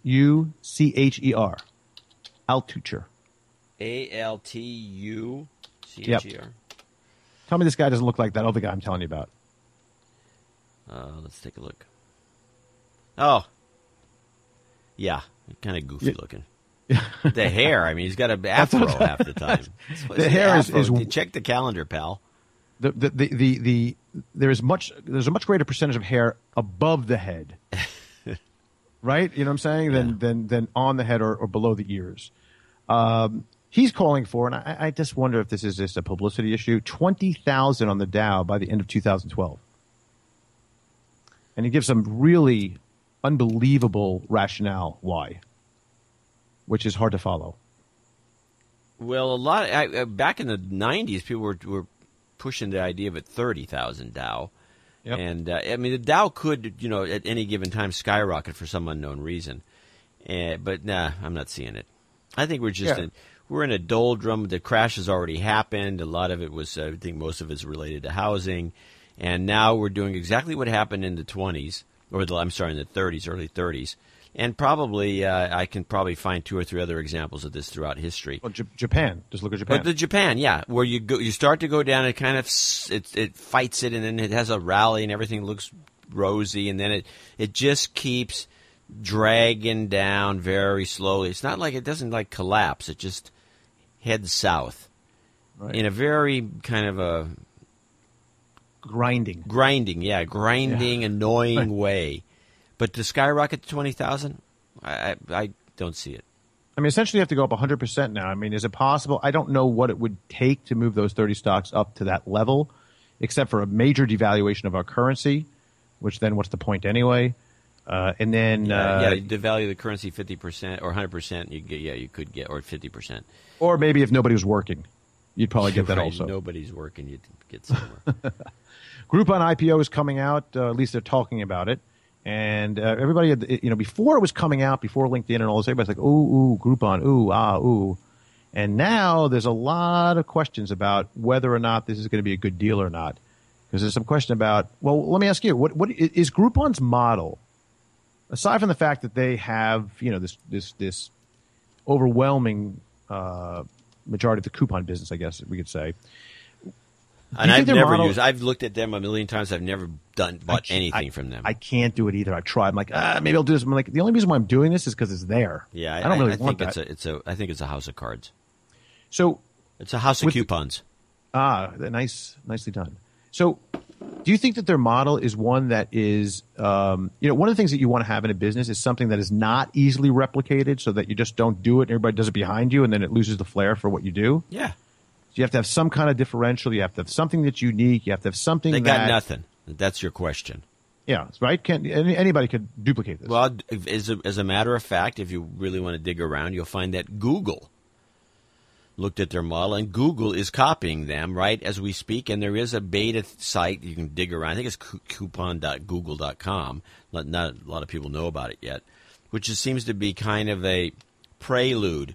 Altucher. Altucher. Yep. Tell me this guy doesn't look like that other guy I'm telling you about. Let's take a look. Oh, yeah, kind of goofy looking. The hair, I mean, he's got an afro half the time. The hair is check the calendar, pal. There's a much greater percentage of hair above the head, right? You know what I'm saying? Than on the head or below the ears. He's calling for, and I just wonder if this is just a publicity issue, 20,000 on the Dow by the end of 2012. And he gives some really unbelievable rationale why, which is hard to follow. Well, back in the 90s, people were pushing the idea of a 30,000 Dow. Yep. And, I mean, the Dow could, at any given time skyrocket for some unknown reason. But, nah, I'm not seeing it. I think we're just we're in a doldrum. The crash has already happened. A lot of it was, I think most of it's related to housing. And now we're doing exactly what happened in the 20s, in the 30s, early 30s. And probably, I can probably find 2 or 3 other examples of this throughout history. Well, Japan. Just look at Japan. But Japan, yeah, where you start to go down, it kind of it fights it, and then it has a rally, and everything looks rosy, and then it just keeps dragging down very slowly. It's not like it doesn't collapse; it just heads south in a very kind of a grinding, annoying way. But to skyrocket to 20,000, I don't see it. I mean, essentially you have to go up 100% now. I mean, is it possible? I don't know what it would take to move those 30 stocks up to that level, except for a major devaluation of our currency, which then what's the point anyway? And then you devalue the currency 50% or 100%. You could get, or 50%. Or maybe if nobody was working, you'd probably get that right, also. Nobody's working, you'd get somewhere. Groupon IPO is coming out. At least they're talking about it. And everybody had, before it was coming out, before LinkedIn and all this, everybody's like, ooh, Groupon, ooh. And now there's a lot of questions about whether or not this is going to be a good deal or not. Because there's some question about, well, let me ask you, what is Groupon's model, aside from the fact that they have, this overwhelming majority of the coupon business, I guess we could say. And I've looked at them a million times. I've never bought anything from them. I can't do it either. I tried. I'm like, maybe I'll do this. I'm like, the only reason why I'm doing this is because it's there. Yeah, I don't really want that. I think it's a house of cards. So it's a house of coupons. Nicely done. So do you think that their model is one that is, one of the things that you want to have in a business is something that is not easily replicated so that you just don't do it and everybody does it behind you and then it loses the flair for what you do? Yeah. So you have to have some kind of differential. You have to have something that's unique. You have to have something They got nothing. That's your question. Yeah, right? Anybody could duplicate this. Well, as a matter of fact, if you really want to dig around, you'll find that Google looked at their model, and Google is copying them right as we speak, and there is a beta site you can dig around. I think it's coupon.google.com. Not a lot of people know about it yet, which seems to be kind of a prelude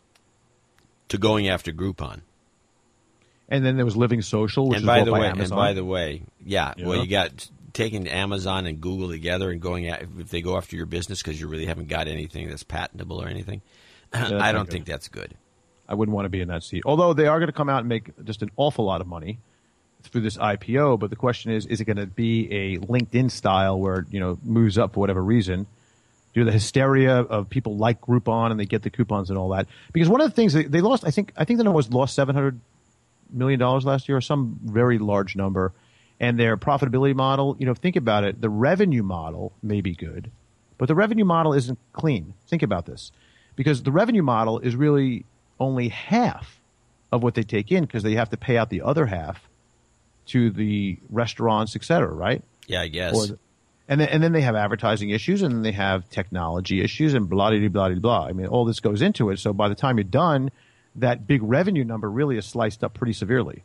to going after Groupon. And then there was Living Social, which by is bought by Amazon. And by the way, well, you got taking Amazon and Google together and going at, if they go after your business because you really haven't got anything that's patentable or anything. I don't think that's good. I wouldn't want to be in that seat. Although they are going to come out and make just an awful lot of money through this IPO. But the question is it going to be a LinkedIn style where it moves up for whatever reason? Due to the hysteria of people like Groupon and they get the coupons and all that. Because one of the things they lost, I think the number was lost $700 million last year or some very large number. And their profitability model, think about it. The revenue model may be good, but the revenue model isn't clean. Think about this. Because the revenue model is really only half of what they take in because they have to pay out the other half to the restaurants, et cetera, right? Yeah, I guess. And then they have advertising issues and then they have technology issues and blah, blah, blah, blah. I mean, all this goes into it. So by the time you're done, that big revenue number really is sliced up pretty severely.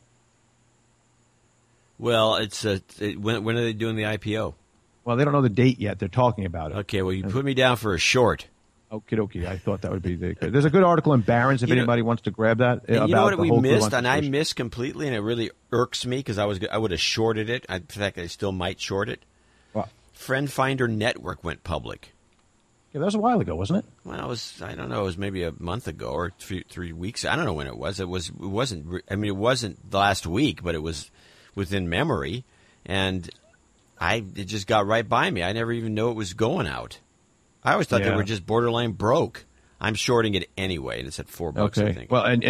Well, when are they doing the IPO? Well, they don't know the date yet. They're talking about it. Okay, well, you put me down for a short. Okie dokie. I thought that would be there's a good article in Barron's if anybody wants to grab that. You know what we missed, and I missed completely, and it really irks me because I would have shorted it. In fact, I still might short it. What? Friend Finder Network went public. Yeah, that was a while ago, wasn't it? Well, I don't know, it was maybe a month ago or 3 weeks. I don't know when it was. It wasn't it wasn't the last week, but it was within memory, and it just got right by me. I never even knew it was going out. I always thought they were just borderline broke. I'm shorting it anyway, and it's at $4, okay. I think. Well, and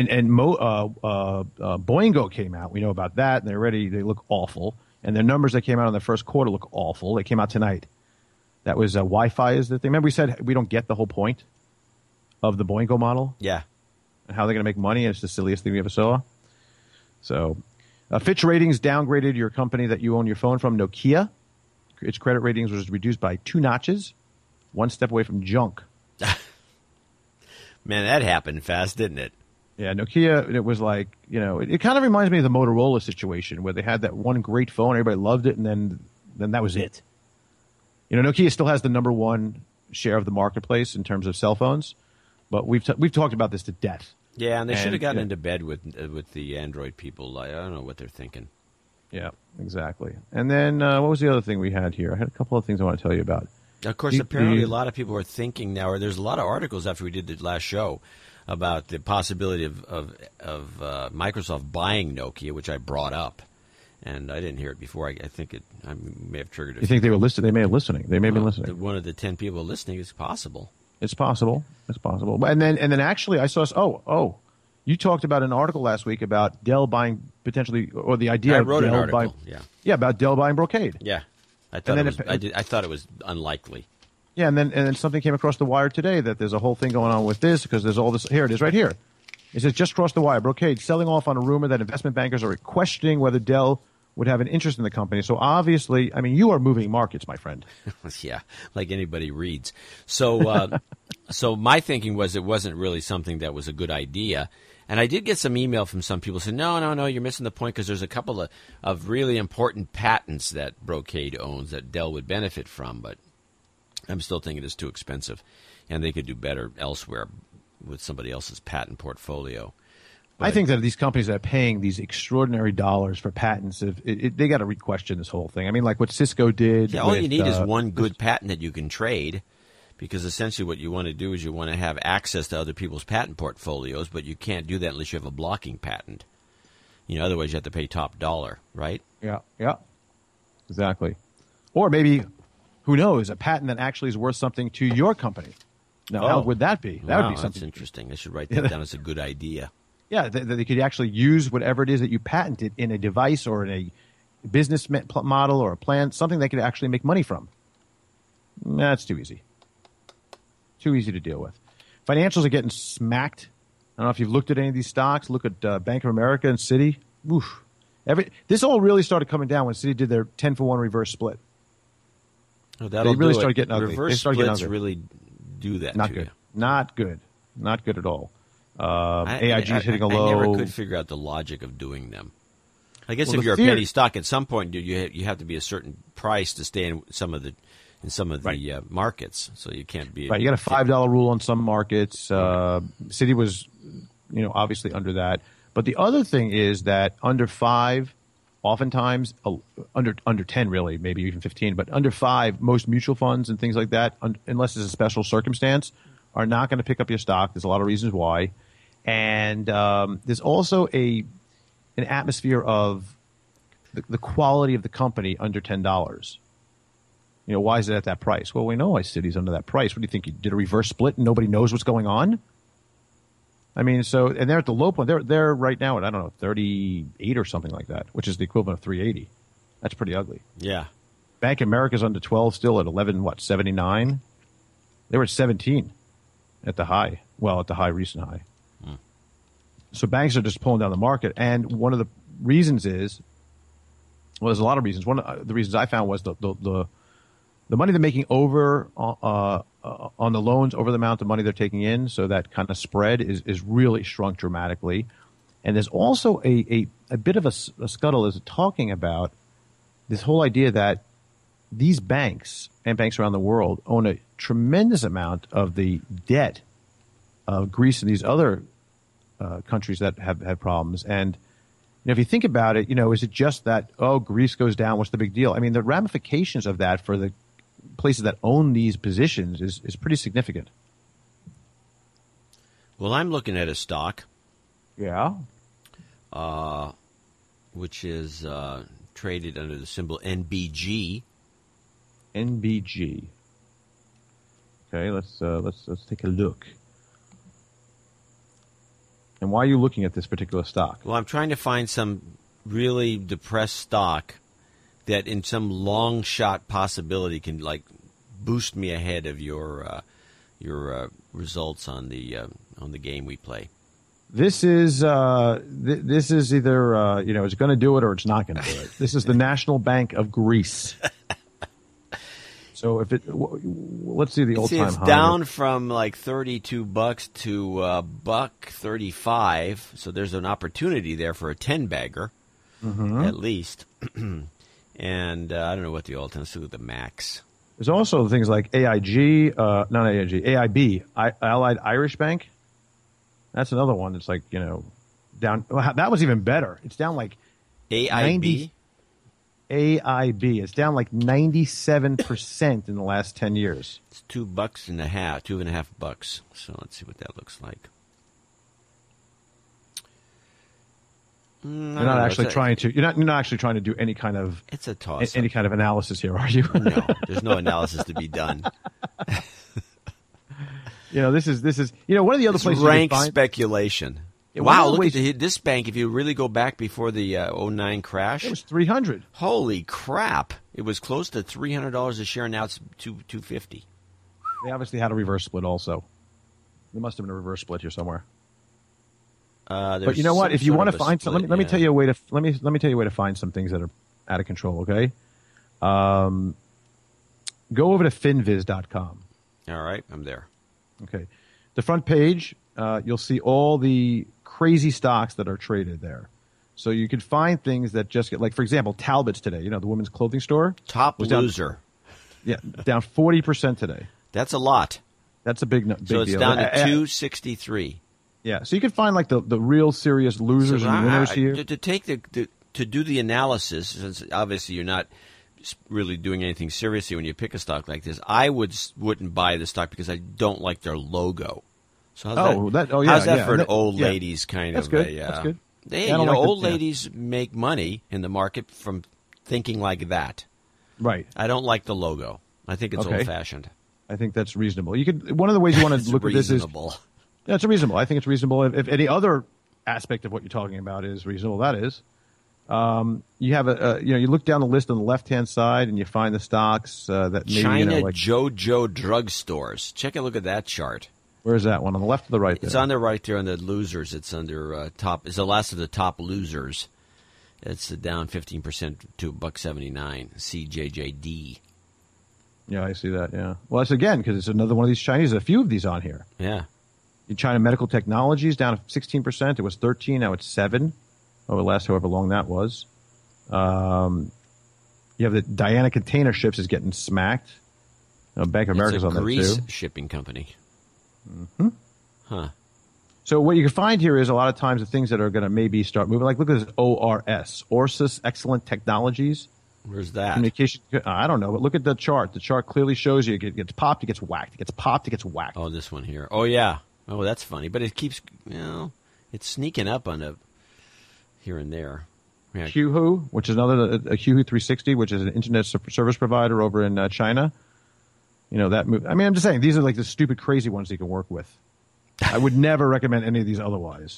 Boingo came out. We know about that, and they look awful. And their numbers that came out in the first quarter look awful. They came out tonight. That was Wi-Fi is the thing. Remember we said we don't get the whole point of the Boingo model? Yeah. And how they're going to make money. It's the silliest thing we ever saw. So Fitch Ratings downgraded your company that you own your phone from, Nokia. Its credit ratings was reduced by 2 notches, one step away from junk. Man, that happened fast, didn't it? Yeah, Nokia, it was like, it kind of reminds me of the Motorola situation where they had that one great phone, everybody loved it, and then that was it. Nokia still has the number one share of the marketplace in terms of cell phones, but we've talked about this to death. Yeah, and they should have gotten into bed with the Android people. I don't know what they're thinking. Yeah, exactly. And then what was the other thing we had here? I had a couple of things I want to tell you about. Of course, apparently a lot of people are thinking now, or there's a lot of articles after we did the last show about the possibility of Microsoft buying Nokia, which I brought up, and I didn't hear it before. I think I may have triggered it. You think they were listening? They may have listening. They may have been listening. One of the 10 people listening is possible. It's possible. It's possible. And then actually, I saw. You talked about an article last week about Dell buying potentially, or the idea. I of wrote Dell an article. Buying, about Dell buying Brocade. Yeah, I thought it was unlikely. Yeah, and then something came across the wire today that there's a whole thing going on with this because there's all this. Here it is, right here. It says just crossed the wire. Brocade selling off on a rumor that investment bankers are questioning whether Dell would have an interest in the company. So obviously, you are moving markets, my friend. Yeah, like anybody reads. So, so my thinking was it wasn't really something that was a good idea. And I did get some email from some people saying, no, you're missing the point because there's a couple of really important patents that Brocade owns that Dell would benefit from. But I'm still thinking it's too expensive, and they could do better elsewhere with somebody else's patent portfolio. But I think that these companies that are paying these extraordinary dollars for patents, they got to re-question this whole thing. Like what Cisco did. Yeah, all you need is one good patent that you can trade, because essentially what you want to do is you want to have access to other people's patent portfolios, but you can't do that unless you have a blocking patent. Otherwise you have to pay top dollar, right? Yeah, exactly. Or maybe, who knows, a patent that actually is worth something to your company. Now, how would that be? That would be something. That's interesting. I should write that down as a good idea. Yeah, that they could actually use whatever it is that you patented in a device or in a business model or a plan, something they could actually make money from. That's too easy. Too easy to deal with. Financials are getting smacked. I don't know if you've looked at any of these stocks. Look at Bank of America and Citi. Oof. This all really started coming down when Citi did their 10-for-1 reverse split. Oh, they really started getting ugly. Reverse splits really do that Not to good. you. Not good. Not good at all. AIG is hitting a low. I never could figure out the logic of doing them. I guess if you're a theory, penny stock, at some point you have to be a certain price to stay in some of the markets. So you can't be right. You got a $5 rule on some markets. Citi was, obviously under that. But the other thing is that under 5, oftentimes under 10 really, maybe even 15, but under 5, most mutual funds and things like that, unless it's a special circumstance, are not going to pick up your stock. There's a lot of reasons why. And there's also an atmosphere of the quality of the company under $10. Why is it at that price? Well, we know why Citi's under that price. What do you think? You did a reverse split and nobody knows what's going on? And they're at the low point. They're right now at, 38 or something like that, which is the equivalent of 380. That's pretty ugly. Yeah. Bank of America's under 12 still at 79? They were at 17 at the high. Well, at the recent high. So banks are just pulling down the market. And one of the reasons is, there's a lot of reasons. One of the reasons I found was the money they're making over on the loans, over the amount of money they're taking in, so that kind of spread is really shrunk dramatically. And there's also a bit of a scuttle is talking about this whole idea that these banks and banks around the world own a tremendous amount of the debt of Greece and these other countries that have had problems. And if you think about it, is it just that, Greece goes down, what's the big deal? The ramifications of that for the places that own these positions is pretty significant. Well, I'm looking at a stock, Yeah. which is traded under the symbol NBG. NBG. Okay, let's take a look. And why are you looking at this particular stock? Well, I'm trying to find some really depressed stock that, in some long shot possibility, can like boost me ahead of your results on the game we play. This is this is either it's going to do it or it's not going to do it. This is the National Bank of Greece. So if let's see the old-time It's high. down from like $32 to $1.35. So there's an opportunity there for a 10-bagger, at least. And I don't know what the all-time. Let's look at the max. There's also things like AIG, not AIG, AIB, Allied Irish Bank. That's another one that's like, down. Well, that was even better. It's down like AIB? AIB. It's down like 97% in the last 10 years. It's $2.50. So let's see what that looks like. You're not actually trying to. You're not actually trying to do any kind of. It's a toss. Any kind of analysis here, are you? No, there's no analysis to be done. This is one of the other places you rank can find speculation. Yeah, one Wow, of the look ways- at this bank. If you really go back before the 09 crash, It was 300. holy crap! It was close to $300 a share. Now it's $250. They obviously had a reverse split also. There must have been a reverse split here somewhere. But you know what? If you want to find some, let me tell you a way to let me tell you a way to find some things that are out of control. Okay, go over to finviz.com. All right, I'm there. Okay, the front page, you'll see all the crazy stocks that are traded there. So you could find things that just get, like, for example, Talbot's today. The women's clothing store. Top was down- loser. down 40% today. That's a lot. That's a big So it's deal. down to 263. Yeah, so you can find like the real serious losers So and winners here. To take to do the analysis, since obviously you're not really doing anything seriously when you pick a stock like this, I wouldn't buy the stock because I don't like their logo. So how's how's that for an old ladies kind That's of? good. That's good. Hey, Yeah, I don't like old ladies make money in the market from thinking like that. Right. I don't like the logo. I think it's Okay. old-fashioned. I think that's reasonable. You could. One of the ways you want It's to look at this is reasonable. yeah, it's reasonable. I think it's reasonable. If any other aspect of what you're talking about is reasonable, that is. You have you look down the list on the left-hand side and you find the stocks that maybe China like JoJo drugstores. Check a look at that chart. where's that one on the left or the right? It's there? on the right there on the losers. It's under top. It's the last of the top losers. It's down 15% to $1.79. CJJD. Yeah, I see that. Yeah. Well, that's again because it's another one of these Chinese. There's a few of these on here. Yeah. China Medical Technologies down 16%. It was 13. Now it's 7. Over the last however long that was. You have the Diana Container Ships is getting smacked. Bank of America's it's a on that Greece too. shipping company. Mm-hmm. Huh. So what you can find here is a lot of times the things that are going to maybe start moving. Like look at this ORS, Orsus Excellent Technologies. Where's that? Communication. I don't know, but look at the chart. The chart clearly shows you it gets popped, it gets whacked. It gets popped, it gets whacked. Oh, this one here. Oh, yeah. Oh, that's funny. But it keeps, it's sneaking up on a here and there. Yeah. QHU, which is another a QHU 360, which is an internet service provider over in China. That move. I mean, I'm just saying these are like the stupid, crazy ones you can work with. I would never recommend any of these otherwise.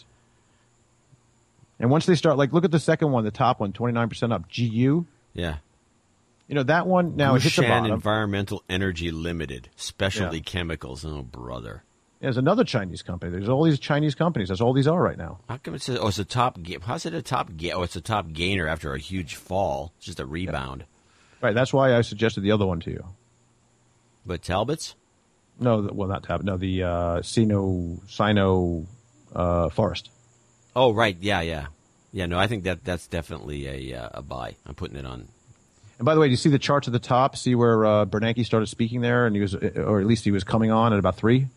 And once they start, like, look at the second one, the top one, 29% up. GU. Yeah. That one now it hits the Gushan bottom. Environmental Energy Limited, specialty chemicals. Oh, brother. There's another Chinese company. There's all these Chinese companies. That's all these are right now. How come it says? Oh, it's a top. How's it a top? It's a top gainer after a huge fall. It's just a rebound. Right. That's why I suggested the other one to you. But Talbot's? No, well, not Tab. No, the Sino Forest. Oh, right. Yeah. No, I think that's definitely a buy. I'm putting it on. And by the way, do you see the charts at the top? See where Bernanke started speaking there, and he was, or at least he was coming on at about 3.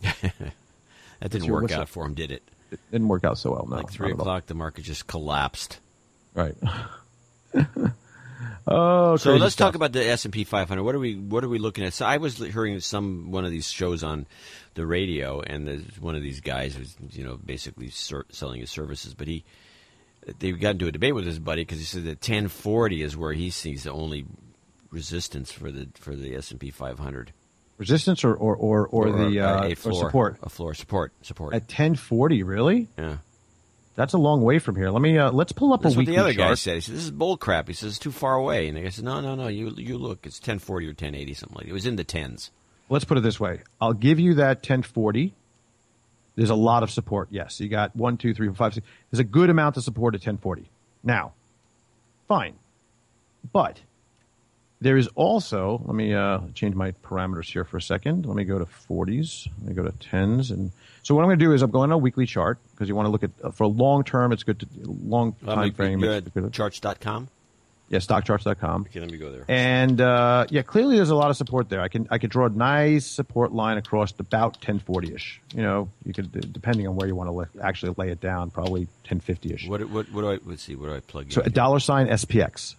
That didn't work out for him, did it? It didn't work out so well. No, Like 3 o'clock, the market just collapsed. Right. Oh, so crazy let's stuff. talk about the S&P 500. What are we looking at? So I was hearing one of these shows on the radio, and there's one of these guys who's basically selling his services, but they got into a debate with his buddy because he said that 1040 is where he sees the only resistance for the S&P 500. Resistance or a floor, or support? A floor support. At 1040, really? Yeah. That's a long way from here. Let's pull up That's a weekly what the other chart. guy said. He said, this is bull crap. He says, it's too far away. And the guy said, no, you look. It's 1040 or 1080, something like that. It was in the tens. Let's put it this way. I'll give you that 1040. There's a lot of support, yes. You got 1, 2, 3, 4, 5, 6. There's a good amount of support at 1040. Now, fine. But there is also, let me change my parameters here for a second. Let me go to 40s. Let me go to 10s. And so what I'm going to do is I'm going on a weekly chart because you want to look at, for a long term, it's good to, long time frame. You're at charts.com? Yeah, stockcharts.com. Okay, let me go there. And clearly there's a lot of support there. I could draw a nice support line across about 1040-ish. You could, depending on where you want to actually lay it down, probably 1050-ish. What do I, let's see, what do I plug in? So a dollar sign SPX.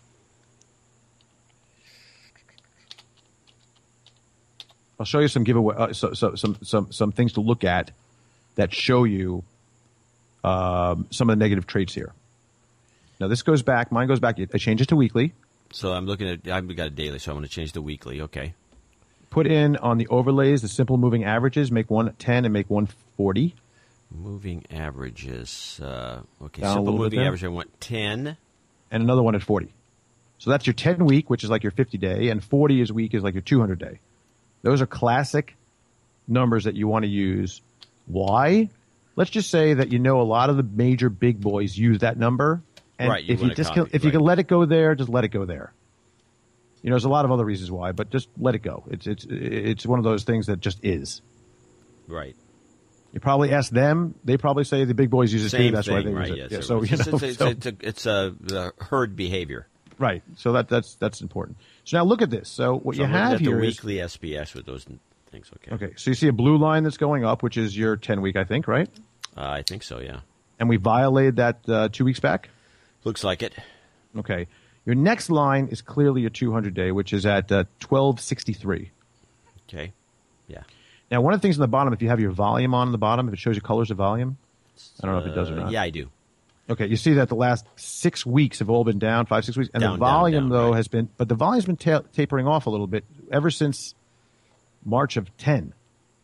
I'll show you some giveaway, some things to look at that show you some of the negative traits here. Now this goes back. Mine goes back. I change it to weekly. So I'm looking at. I've got a daily, so I'm going to change to weekly. Okay. Put in on the overlays the simple moving averages. Make one 10 and make one 40. Moving averages. Okay. Down Simple moving there. average. I want 10. And another one at 40. So that's your 10 week, which is like your 50 day, and 40 is week is like your 200 day. Those are classic numbers that you want to use. Why? Let's just say that a lot of the major big boys use that number. And right, if you can let it go there, just let it go there. There's a lot of other reasons why, but just let it go. It's one of those things that just is. Right. You probably ask them; they probably say the big boys use it too. That's why they use it. Yes, Yeah, so it's a herd behavior. Right. So that's important. So now look at this. So what you have here the is weekly SBS with those things. Okay. Okay. So you see a blue line that's going up, which is your 10 week, I think, right? I think so. Yeah. And we violated that 2 weeks back. Looks like it. Okay. Your next line is clearly your 200 day, which is at 1263. Okay. Yeah. Now, one of the things on the bottom, if you have your volume on the bottom, if it shows you colors of volume, I don't know if it does or not. Yeah, I do. Okay. You see that the last 6 weeks have all been down, 5, 6 weeks, and Down, the volume down, right. has been, but the volume's been tapering off a little bit ever since March of 10.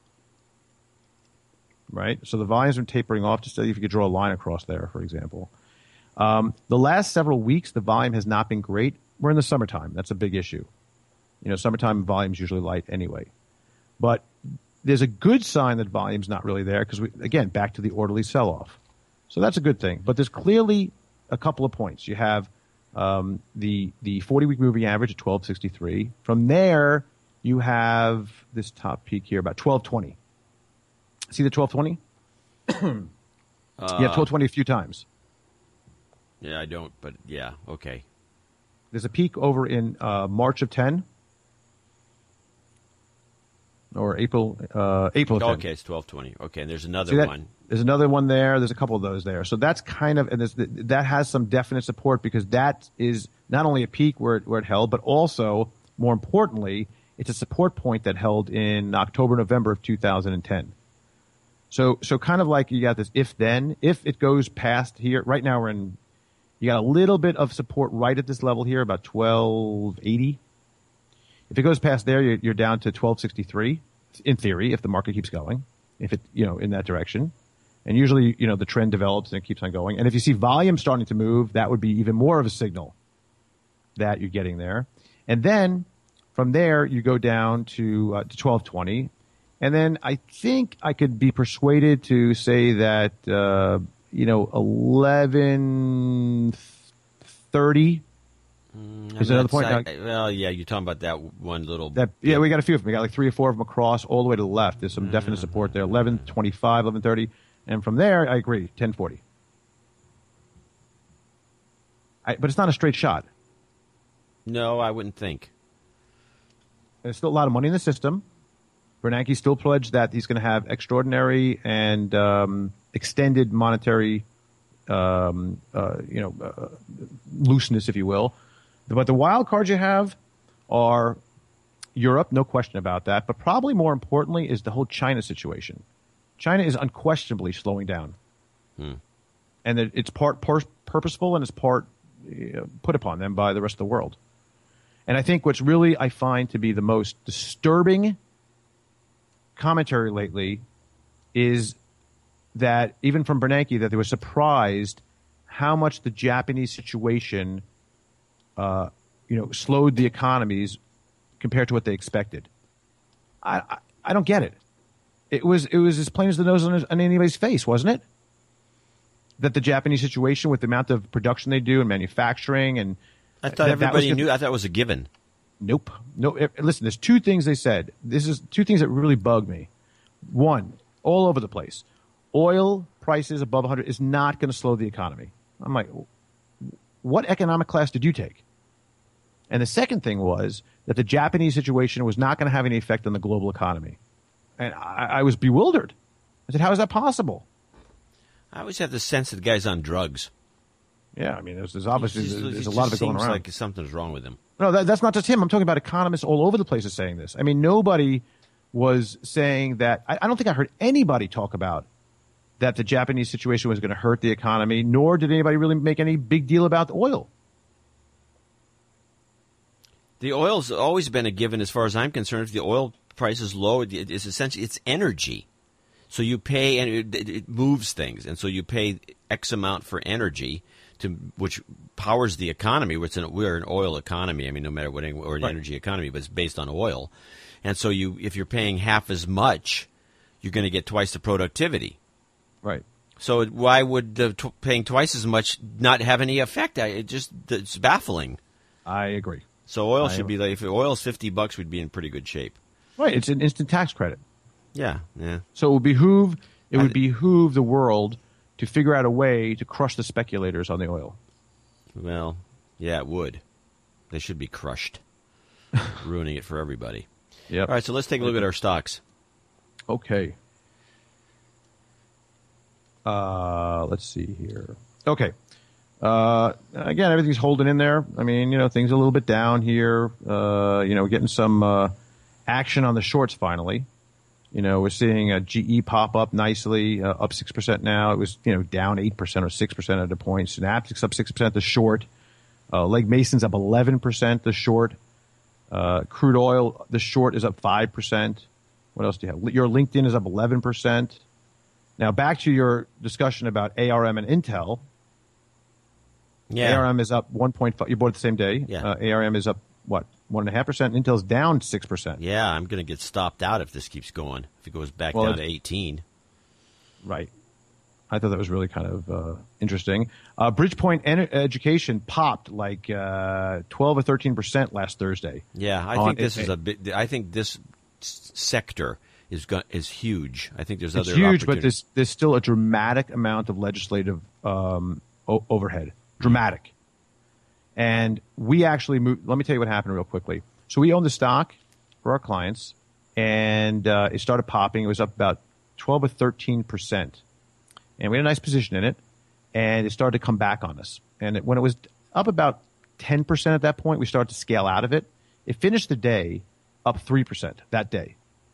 Right. So the volume's been tapering off. Just if you could draw a line across there, for example. The last several weeks, the volume has not been great. We're in the summertime. That's a big issue. Summertime volume's usually light anyway. But there's a good sign that volume's not really there because, again, back to the orderly sell-off. So that's a good thing. But there's clearly a couple of points. You have the 40-week moving average at 1263. From there, you have this top peak here about 1220. See the 1220? You have 1220 a few times. Yeah, I don't, but yeah, okay. There's a peak over in March of 10 or April of 10. Okay, it's 1220. Okay, and there's another one. There's another one there. There's a couple of those there. So that's kind of, and that has some definite support because that is not only a peak where it held, but also, more importantly, it's a support point that held in October, November of 2010. So kind of like you got this if it goes past here, right now you got a little bit of support right at this level here, about 1280. If it goes past there, you're down to 1263, in theory, if the market keeps going, if it, in that direction. And usually, the trend develops and it keeps on going. And if you see volume starting to move, that would be even more of a signal that you're getting there. And then from there, you go down to 1220. And then I think I could be persuaded to say that, 1130 is another point. Well, yeah, you're talking about that one little. Yeah, we got a few of them. We got like 3 or 4 of them across all the way to the left. There's some definite support there. 1125, 1130. And from there, I agree, 1040. But it's not a straight shot. No, I wouldn't think. There's still a lot of money in the system. Bernanke still pledged that he's going to have extraordinary and extended monetary, looseness, if you will. But the wild cards you have are Europe, no question about that. But probably more importantly is the whole China situation. China is unquestionably slowing down. And it's part purposeful and it's part put upon them by the rest of the world. And I think what's really I find to be the most disturbing commentary lately is that even from Bernanke that they were surprised how much the Japanese situation slowed the economies compared to what they expected. I don't get it. It was as plain as the nose on anybody's face, wasn't it? That the Japanese situation with the amount of production they do and manufacturing and I thought everybody knew. I thought it was a given. Nope. No. Listen, there's two things they said. This is two things that really bug me. One, all over the place. Oil prices above 100 is not going to slow the economy. I'm like, what economic class did you take? And the second thing was that the Japanese situation was not going to have any effect on the global economy. And I was bewildered. I said, how is that possible? I always have the sense that the guy's on drugs. Yeah, I mean, there's obviously there's a lot of it going around. Seems like something's wrong with him. No, that's not just him. I'm talking about economists all over the place are saying this. I mean, nobody was saying that. I don't think I heard anybody talk about that the Japanese situation was going to hurt the economy, nor did anybody really make any big deal about the oil. The oil's always been a given as far as I'm concerned. If the oil price is low, it's essentially it's energy. So you pay, and it moves things, and so you pay X amount for energy, which powers the economy. We're an oil economy. I mean, no matter what, or an energy economy, but it's based on oil. And so if you're paying half as much, you're going to get twice the productivity. Right. So why would paying twice as much not have any effect? It's baffling. I agree. So oil should be like, if oil's $50, we'd be in pretty good shape. Right. It's an instant tax credit. Yeah. So it would behoove the world to figure out a way to crush the speculators on the oil. Well, yeah, it would. They should be crushed, ruining it for everybody. Yep. All right, so let's take a look at our stocks. Okay. Let's see here. Okay. Again, everything's holding in there. I mean, things are a little bit down here. Getting some action on the shorts finally. We're seeing a GE pop up nicely, up 6% now. It was, down 8% or 6% at a point. Synaptics up 6% the short. Legg Mason's up 11% the short. Crude oil, the short is up 5%. What else do you have? Your LinkedIn is up 11%. Now back to your discussion about ARM and Intel. Yeah. ARM is up 1.5. You bought it the same day. Yeah. ARM is up, 1.5%. Intel's down 6%. Yeah, I'm going to get stopped out if this keeps going. If it goes back down to 18. Right. I thought that was really kind of interesting. Bridgepoint Education popped like 12 or 13% last Thursday. Yeah, I think this is a bit. I think this sector is huge. I think there's other huge, but opportunities. there's still a dramatic amount of legislative overhead. Dramatic. And we actually moved. Let me tell you what happened real quickly. So we owned the stock for our clients, and it started popping. It was up about 12 or 13%. And we had a nice position in it, and it started to come back on us. And when it was up about 10% at that point, we started to scale out of it. It finished the day up 3% that day.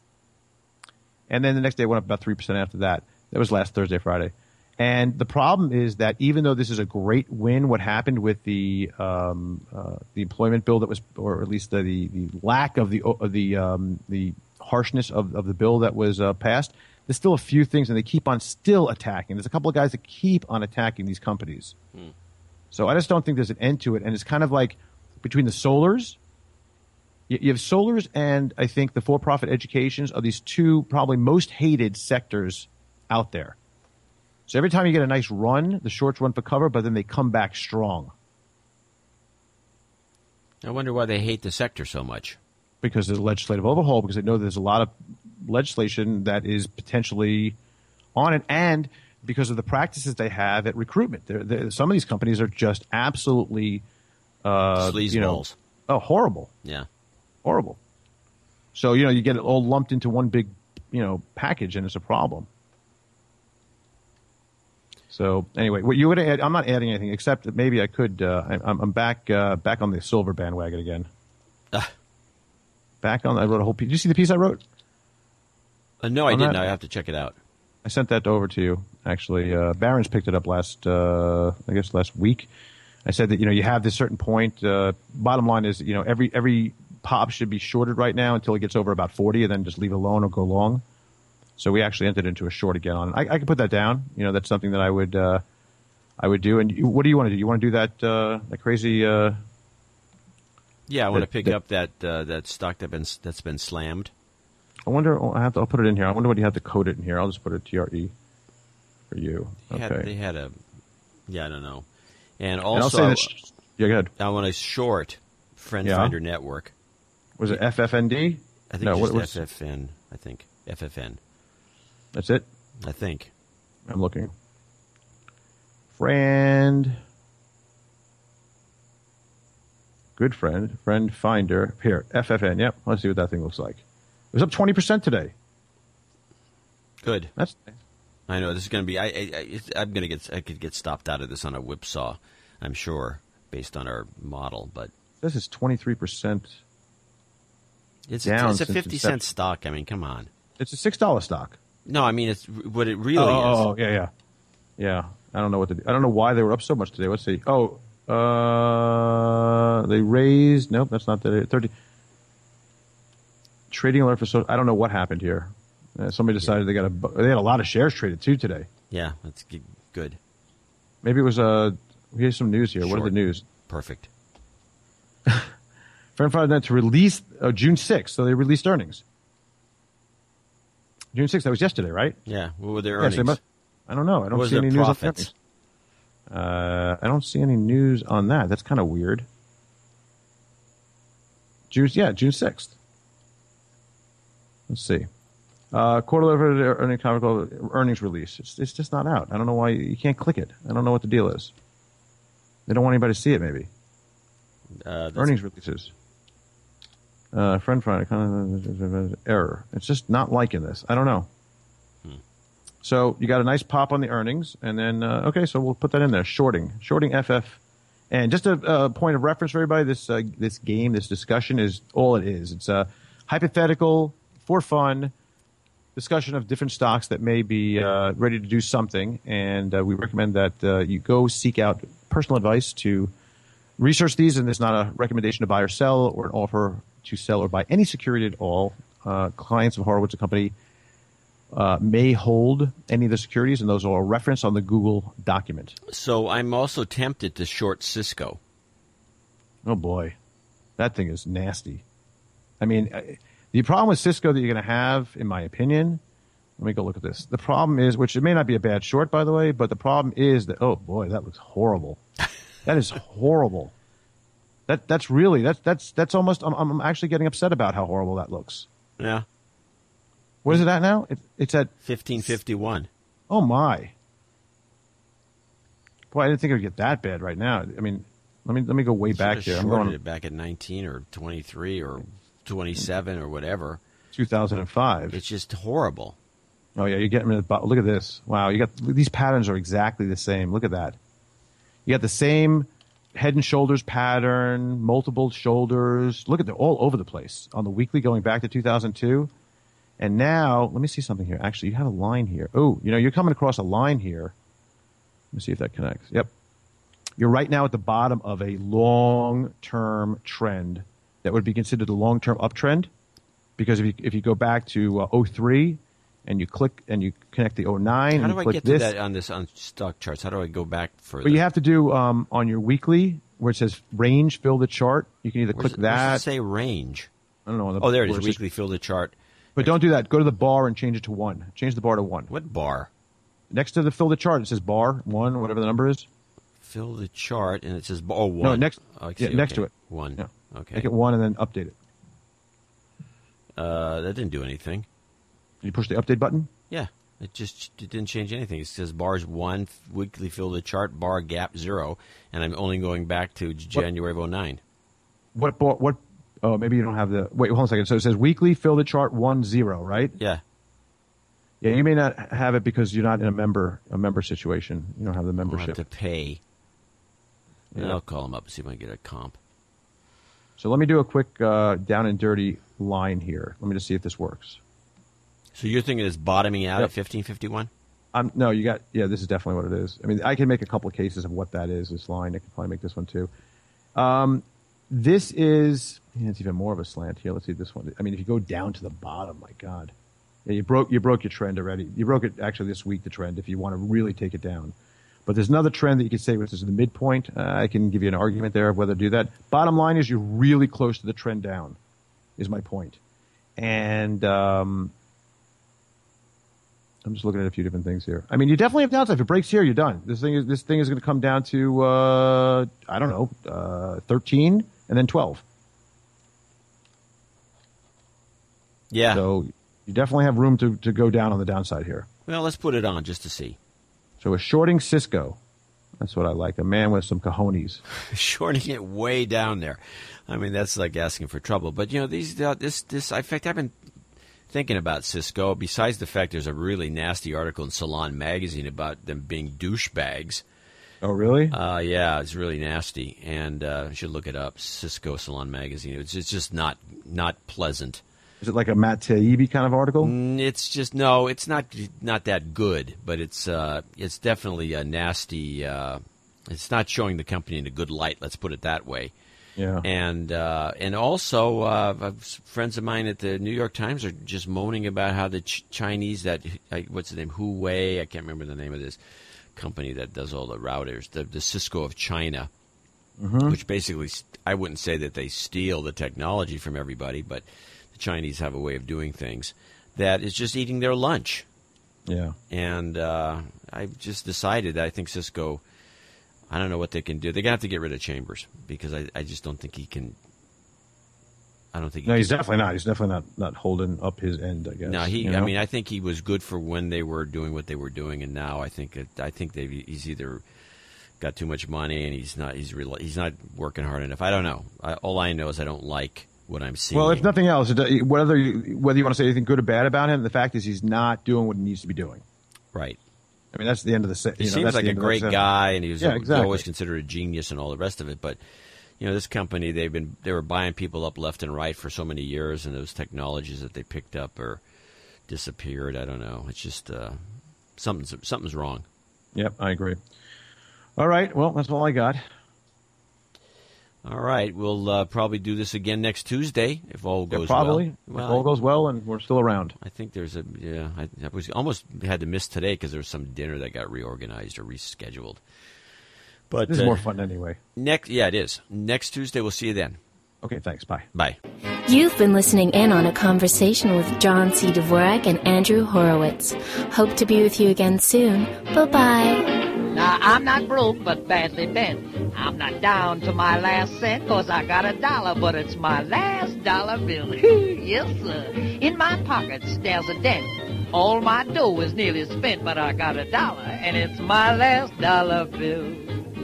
And then the next day it went up about 3% after that. That was last Thursday, Friday. And the problem is that even though this is a great win, what happened with the employment bill that was, or at least the lack of the harshness of the bill that was passed, there's still a few things, and they keep on still attacking. There's a couple of guys that keep on attacking these companies. So I just don't think there's an end to it. And it's kind of like between the solars, you have solars and I think the for-profit educations are these two probably most hated sectors out there. So every time you get a nice run, the shorts run for cover, but then they come back strong. I wonder why they hate the sector so much. Because there's a legislative overhaul, because they know there's a lot of legislation that is potentially on it, and because of the practices they have at recruitment. Some of these companies are just absolutely sleazeballs. Horrible. Yeah. Horrible. So, you get it all lumped into one big, package, and it's a problem. So anyway, what you would add? I'm not adding anything except that maybe I could. I'm back on the silver bandwagon again. Back on. I wrote a whole piece. Did you see the piece I wrote? No, I didn't. I have to check it out. I sent that over to you. Actually, Barron's picked it up last week. I said that you have this certain point. Bottom line is every pop should be shorted right now until it gets over about 40, and then just leave it alone or go long. So we actually entered into a short again on it. I can put that down. That's something that I would do. And what do you want to do? You want to do that crazy? Yeah, I want to pick up that stock that's been slammed. I wonder. I'll put it in here. I wonder what you have to code it in here. I'll just put it TRE for you. They had a. Yeah, I don't know. And I'll also, say yeah, go ahead. I want to short Friend Finder Network. Was it FFND? I think just FFN. I think FFN. That's it? I think. I'm looking. Friend Finder. Here, FFN. Yep. Let's see what that thing looks like. It was up 20% today. Good. That's. I know this is going to be. I could get stopped out of this on a whipsaw. I'm sure, based on our model, but this is 23%. It's down. It's a 50-cent stock. I mean, come on. It's a $6 stock. No, I mean it's what it really is. Oh, yeah. I don't know what I don't know why they were up so much today. Let's see. They raised. Nope, that's not the 30. Trading alert for so. I don't know what happened here. Somebody decided they had a lot of shares traded too today. Yeah, that's good. Maybe it was here's some news here. Short. What are the news? Perfect. Friend Finder to release June 6th, so they released earnings. June 6th, that was yesterday, right? Yeah. What were their earnings? Yes, I don't know. I don't see any news on that. I don't see any news on that. That's kind of weird. June 6th. Let's see. Quarterly earnings release. It's just not out. I don't know why you can't click it. I don't know what the deal is. They don't want anybody to see it, maybe. Earnings releases. Friend Finder, error. It's just not liking this. I don't know. So you got a nice pop on the earnings, and then so we'll put that in there. Shorting FF, and just a point of reference for everybody. This game, this discussion is all it is. It's a hypothetical for fun discussion of different stocks that may be ready to do something, and we recommend that you go seek out personal advice to research these, and it's not a recommendation to buy or sell or an offer to sell or buy any security at all. Clients of Horowitz & Company may hold any of the securities, and those are referenced on the Google document. So I'm also tempted to short Cisco. Oh, boy. That thing is nasty. I mean, the problem with Cisco that you're going to have, in my opinion, let me go look at this. The problem is, which it may not be a bad short, by the way, but the problem is that, oh, boy, that looks horrible. That is horrible. That's almost. I'm actually getting upset about how horrible that looks. Yeah. What is it at now? It's at 1551. Oh my! Boy, I didn't think it would get that bad right now. I mean, let me go way back here. I'm going it back at 19 or 23 or 27 or whatever. 2005. It's just horrible. Oh yeah, you're getting rid of the. Look at this. Wow, you got these patterns are exactly the same. Look at that. You got the same head and shoulders pattern, multiple shoulders. Look at they're all over the place on the weekly going back to 2002. And now, let me see something here. Actually, you have a line here. Oh, you're coming across a line here. Let me see if that connects. Yep. You're right now at the bottom of a long-term trend that would be considered a long-term uptrend, because if you go back to 03 and you click and you connect the 09, how do I get to this, that on stock charts? How do I go back further? Well, you have to do on your weekly where it says range, fill the chart. You can either click that. Where does it say range? I don't know. Oh, there it is. Weekly, fill the chart. But don't do that. Go to the bar and change it to 1. Change the bar to 1. What bar? Next to the fill the chart, it says bar 1, whatever the number is. Fill the chart, and it says bar 1. No, next. Okay. Next to it. 1. Yeah. Okay. Make it 1 and then update it. That didn't do anything. Did you push the update button? Yeah. It didn't change anything. It says bars 1, weekly fill the chart, bar gap 0, and I'm only going back to January of 09. What? Oh, maybe you don't have the. Wait, hold on a second. So it says weekly fill the chart 10, right? Yeah. Yeah, you may not have it because you're not in a member situation. You don't have the I'll membership. have to pay. Yeah. I'll call them up and see if I can get a comp. So let me do a quick down and dirty line here. Let me just see if this works. So you're thinking it's bottoming out Yep. at 1551? No, this is definitely what it is. I mean, I can make a couple of cases of what that is, this line. I can probably make this one too. This is, it's even more of a slant here. Let's see this one. I mean, if you go down to the bottom, my God. Yeah, you broke your trend already. You broke it actually this week, the trend, if you want to really take it down. But there's another trend that you could say, which is the midpoint. I can give you an argument there of whether to do that. Bottom line is you're really close to the trend down, is my point. And I'm just looking at a few different things here. I mean, you definitely have downside. If it breaks here, you're done. This thing is going to come down to 13 and then 12. Yeah. So you definitely have room to go down on the downside here. Well, let's put it on just to see. So we're shorting Cisco. That's what I like. A man with some cojones. Shorting it way down there. I mean, that's like asking for trouble. But, this, in fact, I've been thinking about Cisco, besides the fact there's a really nasty article in Salon Magazine about them being douchebags. Oh, really? Yeah, it's really nasty. And you should look it up, Cisco Salon Magazine. It's just not pleasant. Is it like a Matt Taibbi kind of article? It's just, no, it's not that good, but it's definitely a nasty, it's not showing the company in a good light, let's put it that way. Yeah. And also, friends of mine at the New York Times are just moaning about how the Chinese, what's the name, Huawei, I can't remember the name of this company that does all the routers, the Cisco of China, which basically, I wouldn't say that they steal the technology from everybody, but the Chinese have a way of doing things that is just eating their lunch. Yeah. And I've just decided that I think Cisco, I don't know what they can do. They're going to have to get rid of Chambers because I just don't think he can. I don't think. No, he's definitely not. He's definitely not holding up his end, I guess. No, I mean, I think he was good for when they were doing what they were doing, and now I think he's either got too much money and he's not working hard enough. I don't know. All I know is I don't like what I'm seeing. Well, if nothing else, whether you want to say anything good or bad about him, the fact is he's not doing what he needs to be doing. Right. I mean, that's the end of the. He seems like a great guy, and he was exactly. always considered a genius and all the rest of it. But this company, they were buying people up left and right for so many years, and those technologies that they picked up or disappeared. I don't know. It's just something's wrong. Yep, I agree. All right. Well, that's all I got. All right, we'll probably do this again next Tuesday if all goes probably. well. If all goes well, and we're still around. I think there's I was almost had to miss today because there was some dinner that got reorganized or rescheduled. But this is more fun anyway. It is. Next Tuesday, we'll see you then. Okay, thanks. Bye. Bye. You've been listening in on a conversation with John C. Dvorak and Andrew Horowitz. Hope to be with you again soon. Bye-bye. Now, I'm not broke, but badly bent. I'm not down to my last cent, 'cause I got $1, but it's my last dollar bill. Yes, sir. In my pockets, there's a dent. All my dough is nearly spent, but I got $1, and it's my last dollar bill.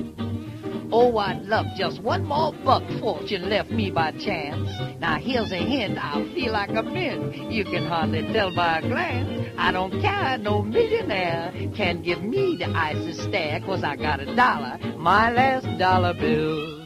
Oh, I'd love just one more buck fortune left me by chance. Now, here's a hint, I'll feel like a mint. You can hardly tell by a glance. I don't care, no millionaire can give me the icy stare, 'cause I got $1, my last dollar bill.